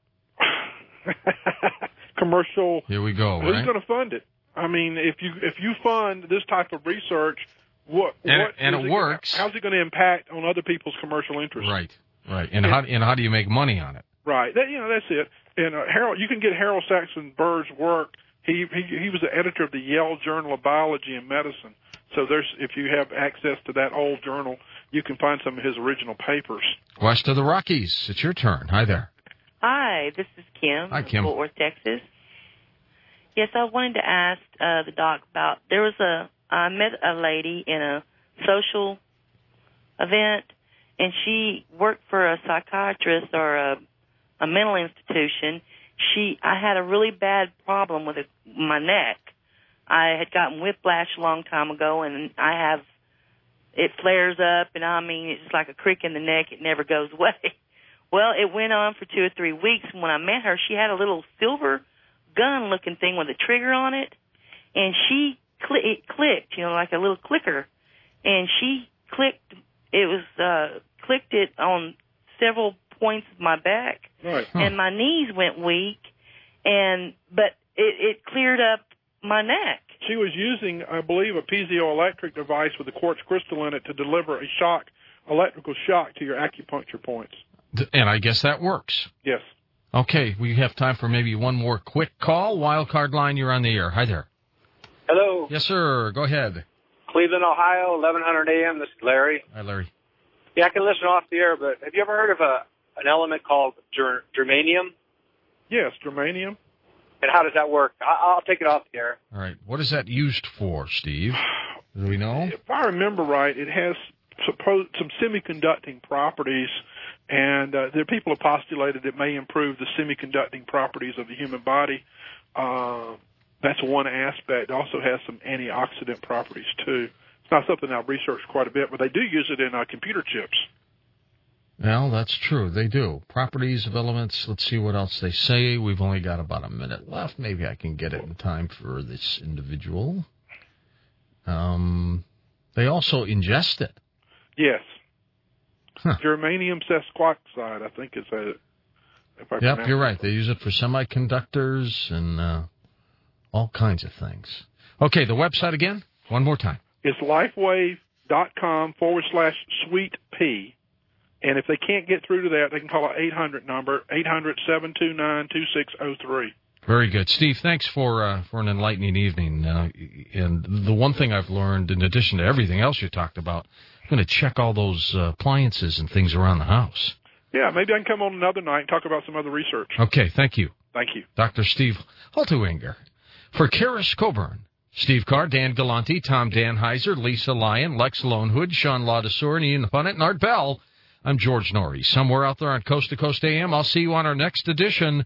commercial. Here we go. Who's right? going to fund it? I mean, if you if you fund this type of research, what and, what and is it, it works. Gonna, how's it going to impact on other people's commercial interests? Right. Right, and, and how and how do you make money on it? Right, that, you know that's it. And uh, Harold, you can get Harold Saxon Burr's work. He, he he was the editor of the Yale Journal of Biology and Medicine. So there's if you have access to that old journal, you can find some of his original papers. West of the Rockies, it's your turn. Hi there. Hi, this is Kim. Hi, Kim. Fort Worth, Texas. Yes, I wanted to ask uh, the doc about. There was a I met a lady in a social event. And she worked for a psychiatrist or a, a mental institution. She, I had a really bad problem with a, my neck. I had gotten whiplash a long time ago, and I have, it flares up, and I mean, it's like a crick in the neck. It never goes away. Well, it went on for two or three weeks. And when I met her, she had a little silver gun-looking thing with a trigger on it, and she cl- it clicked, you know, like a little clicker, and she clicked. It was uh, clicked it on several points of my back, right. and my knees went weak, and but it, it cleared up my neck. She was using, I believe, a piezoelectric device with a quartz crystal in it to deliver a shock, electrical shock to your acupuncture points. And I guess that works. Yes. Okay, we have time for maybe one more quick call. Wildcard line, you're on the air. Hi there. Hello. Yes, sir. Go ahead. Cleveland, Ohio, eleven hundred A M. This is Larry. Hi, Larry. Yeah, I can listen off the air, but have you ever heard of a an element called ger- germanium? Yes, germanium. And how does that work? I- I'll take it off the air. All right. What is that used for, Steve? Do we know? If I remember right, it has supposed some semiconducting properties, and uh, there are people have postulated it may improve the semiconducting properties of the human body. Uh, that's one aspect. It also has some antioxidant properties, too. It's not something I've researched quite a bit, but they do use it in uh, computer chips. Well, that's true. They do. Properties of elements. Let's see what else they say. We've only got about a minute left. Maybe I can get it in time for this individual. Um, they also ingest it. Yes. Huh. Germanium sesquioxide, I think is a... If I yep, you're right. They use it for semiconductors and uh, all kinds of things. Okay, the website again? One more time. It's lifewave.com forward slash sweet pea. And if they can't get through to that, they can call an eight hundred number, eight hundred, seven two nine, two six zero three. Very good. Steve, thanks for uh, for an enlightening evening. Uh, and the one thing I've learned, in addition to everything else you talked about, I'm going to check all those uh, appliances and things around the house. Yeah, maybe I can come on another night and talk about some other research. Okay, thank you. Thank you. Doctor Steve Haltuinger. For Karis Coburn, Steve Carr, Dan Galante, Tom Danheiser, Lisa Lyon, Lex Lonehood, Sean Ladouceur, and Ian Punnett, and Art Bell, I'm George Norrie. Somewhere out there on Coast to Coast A M, I'll see you on our next edition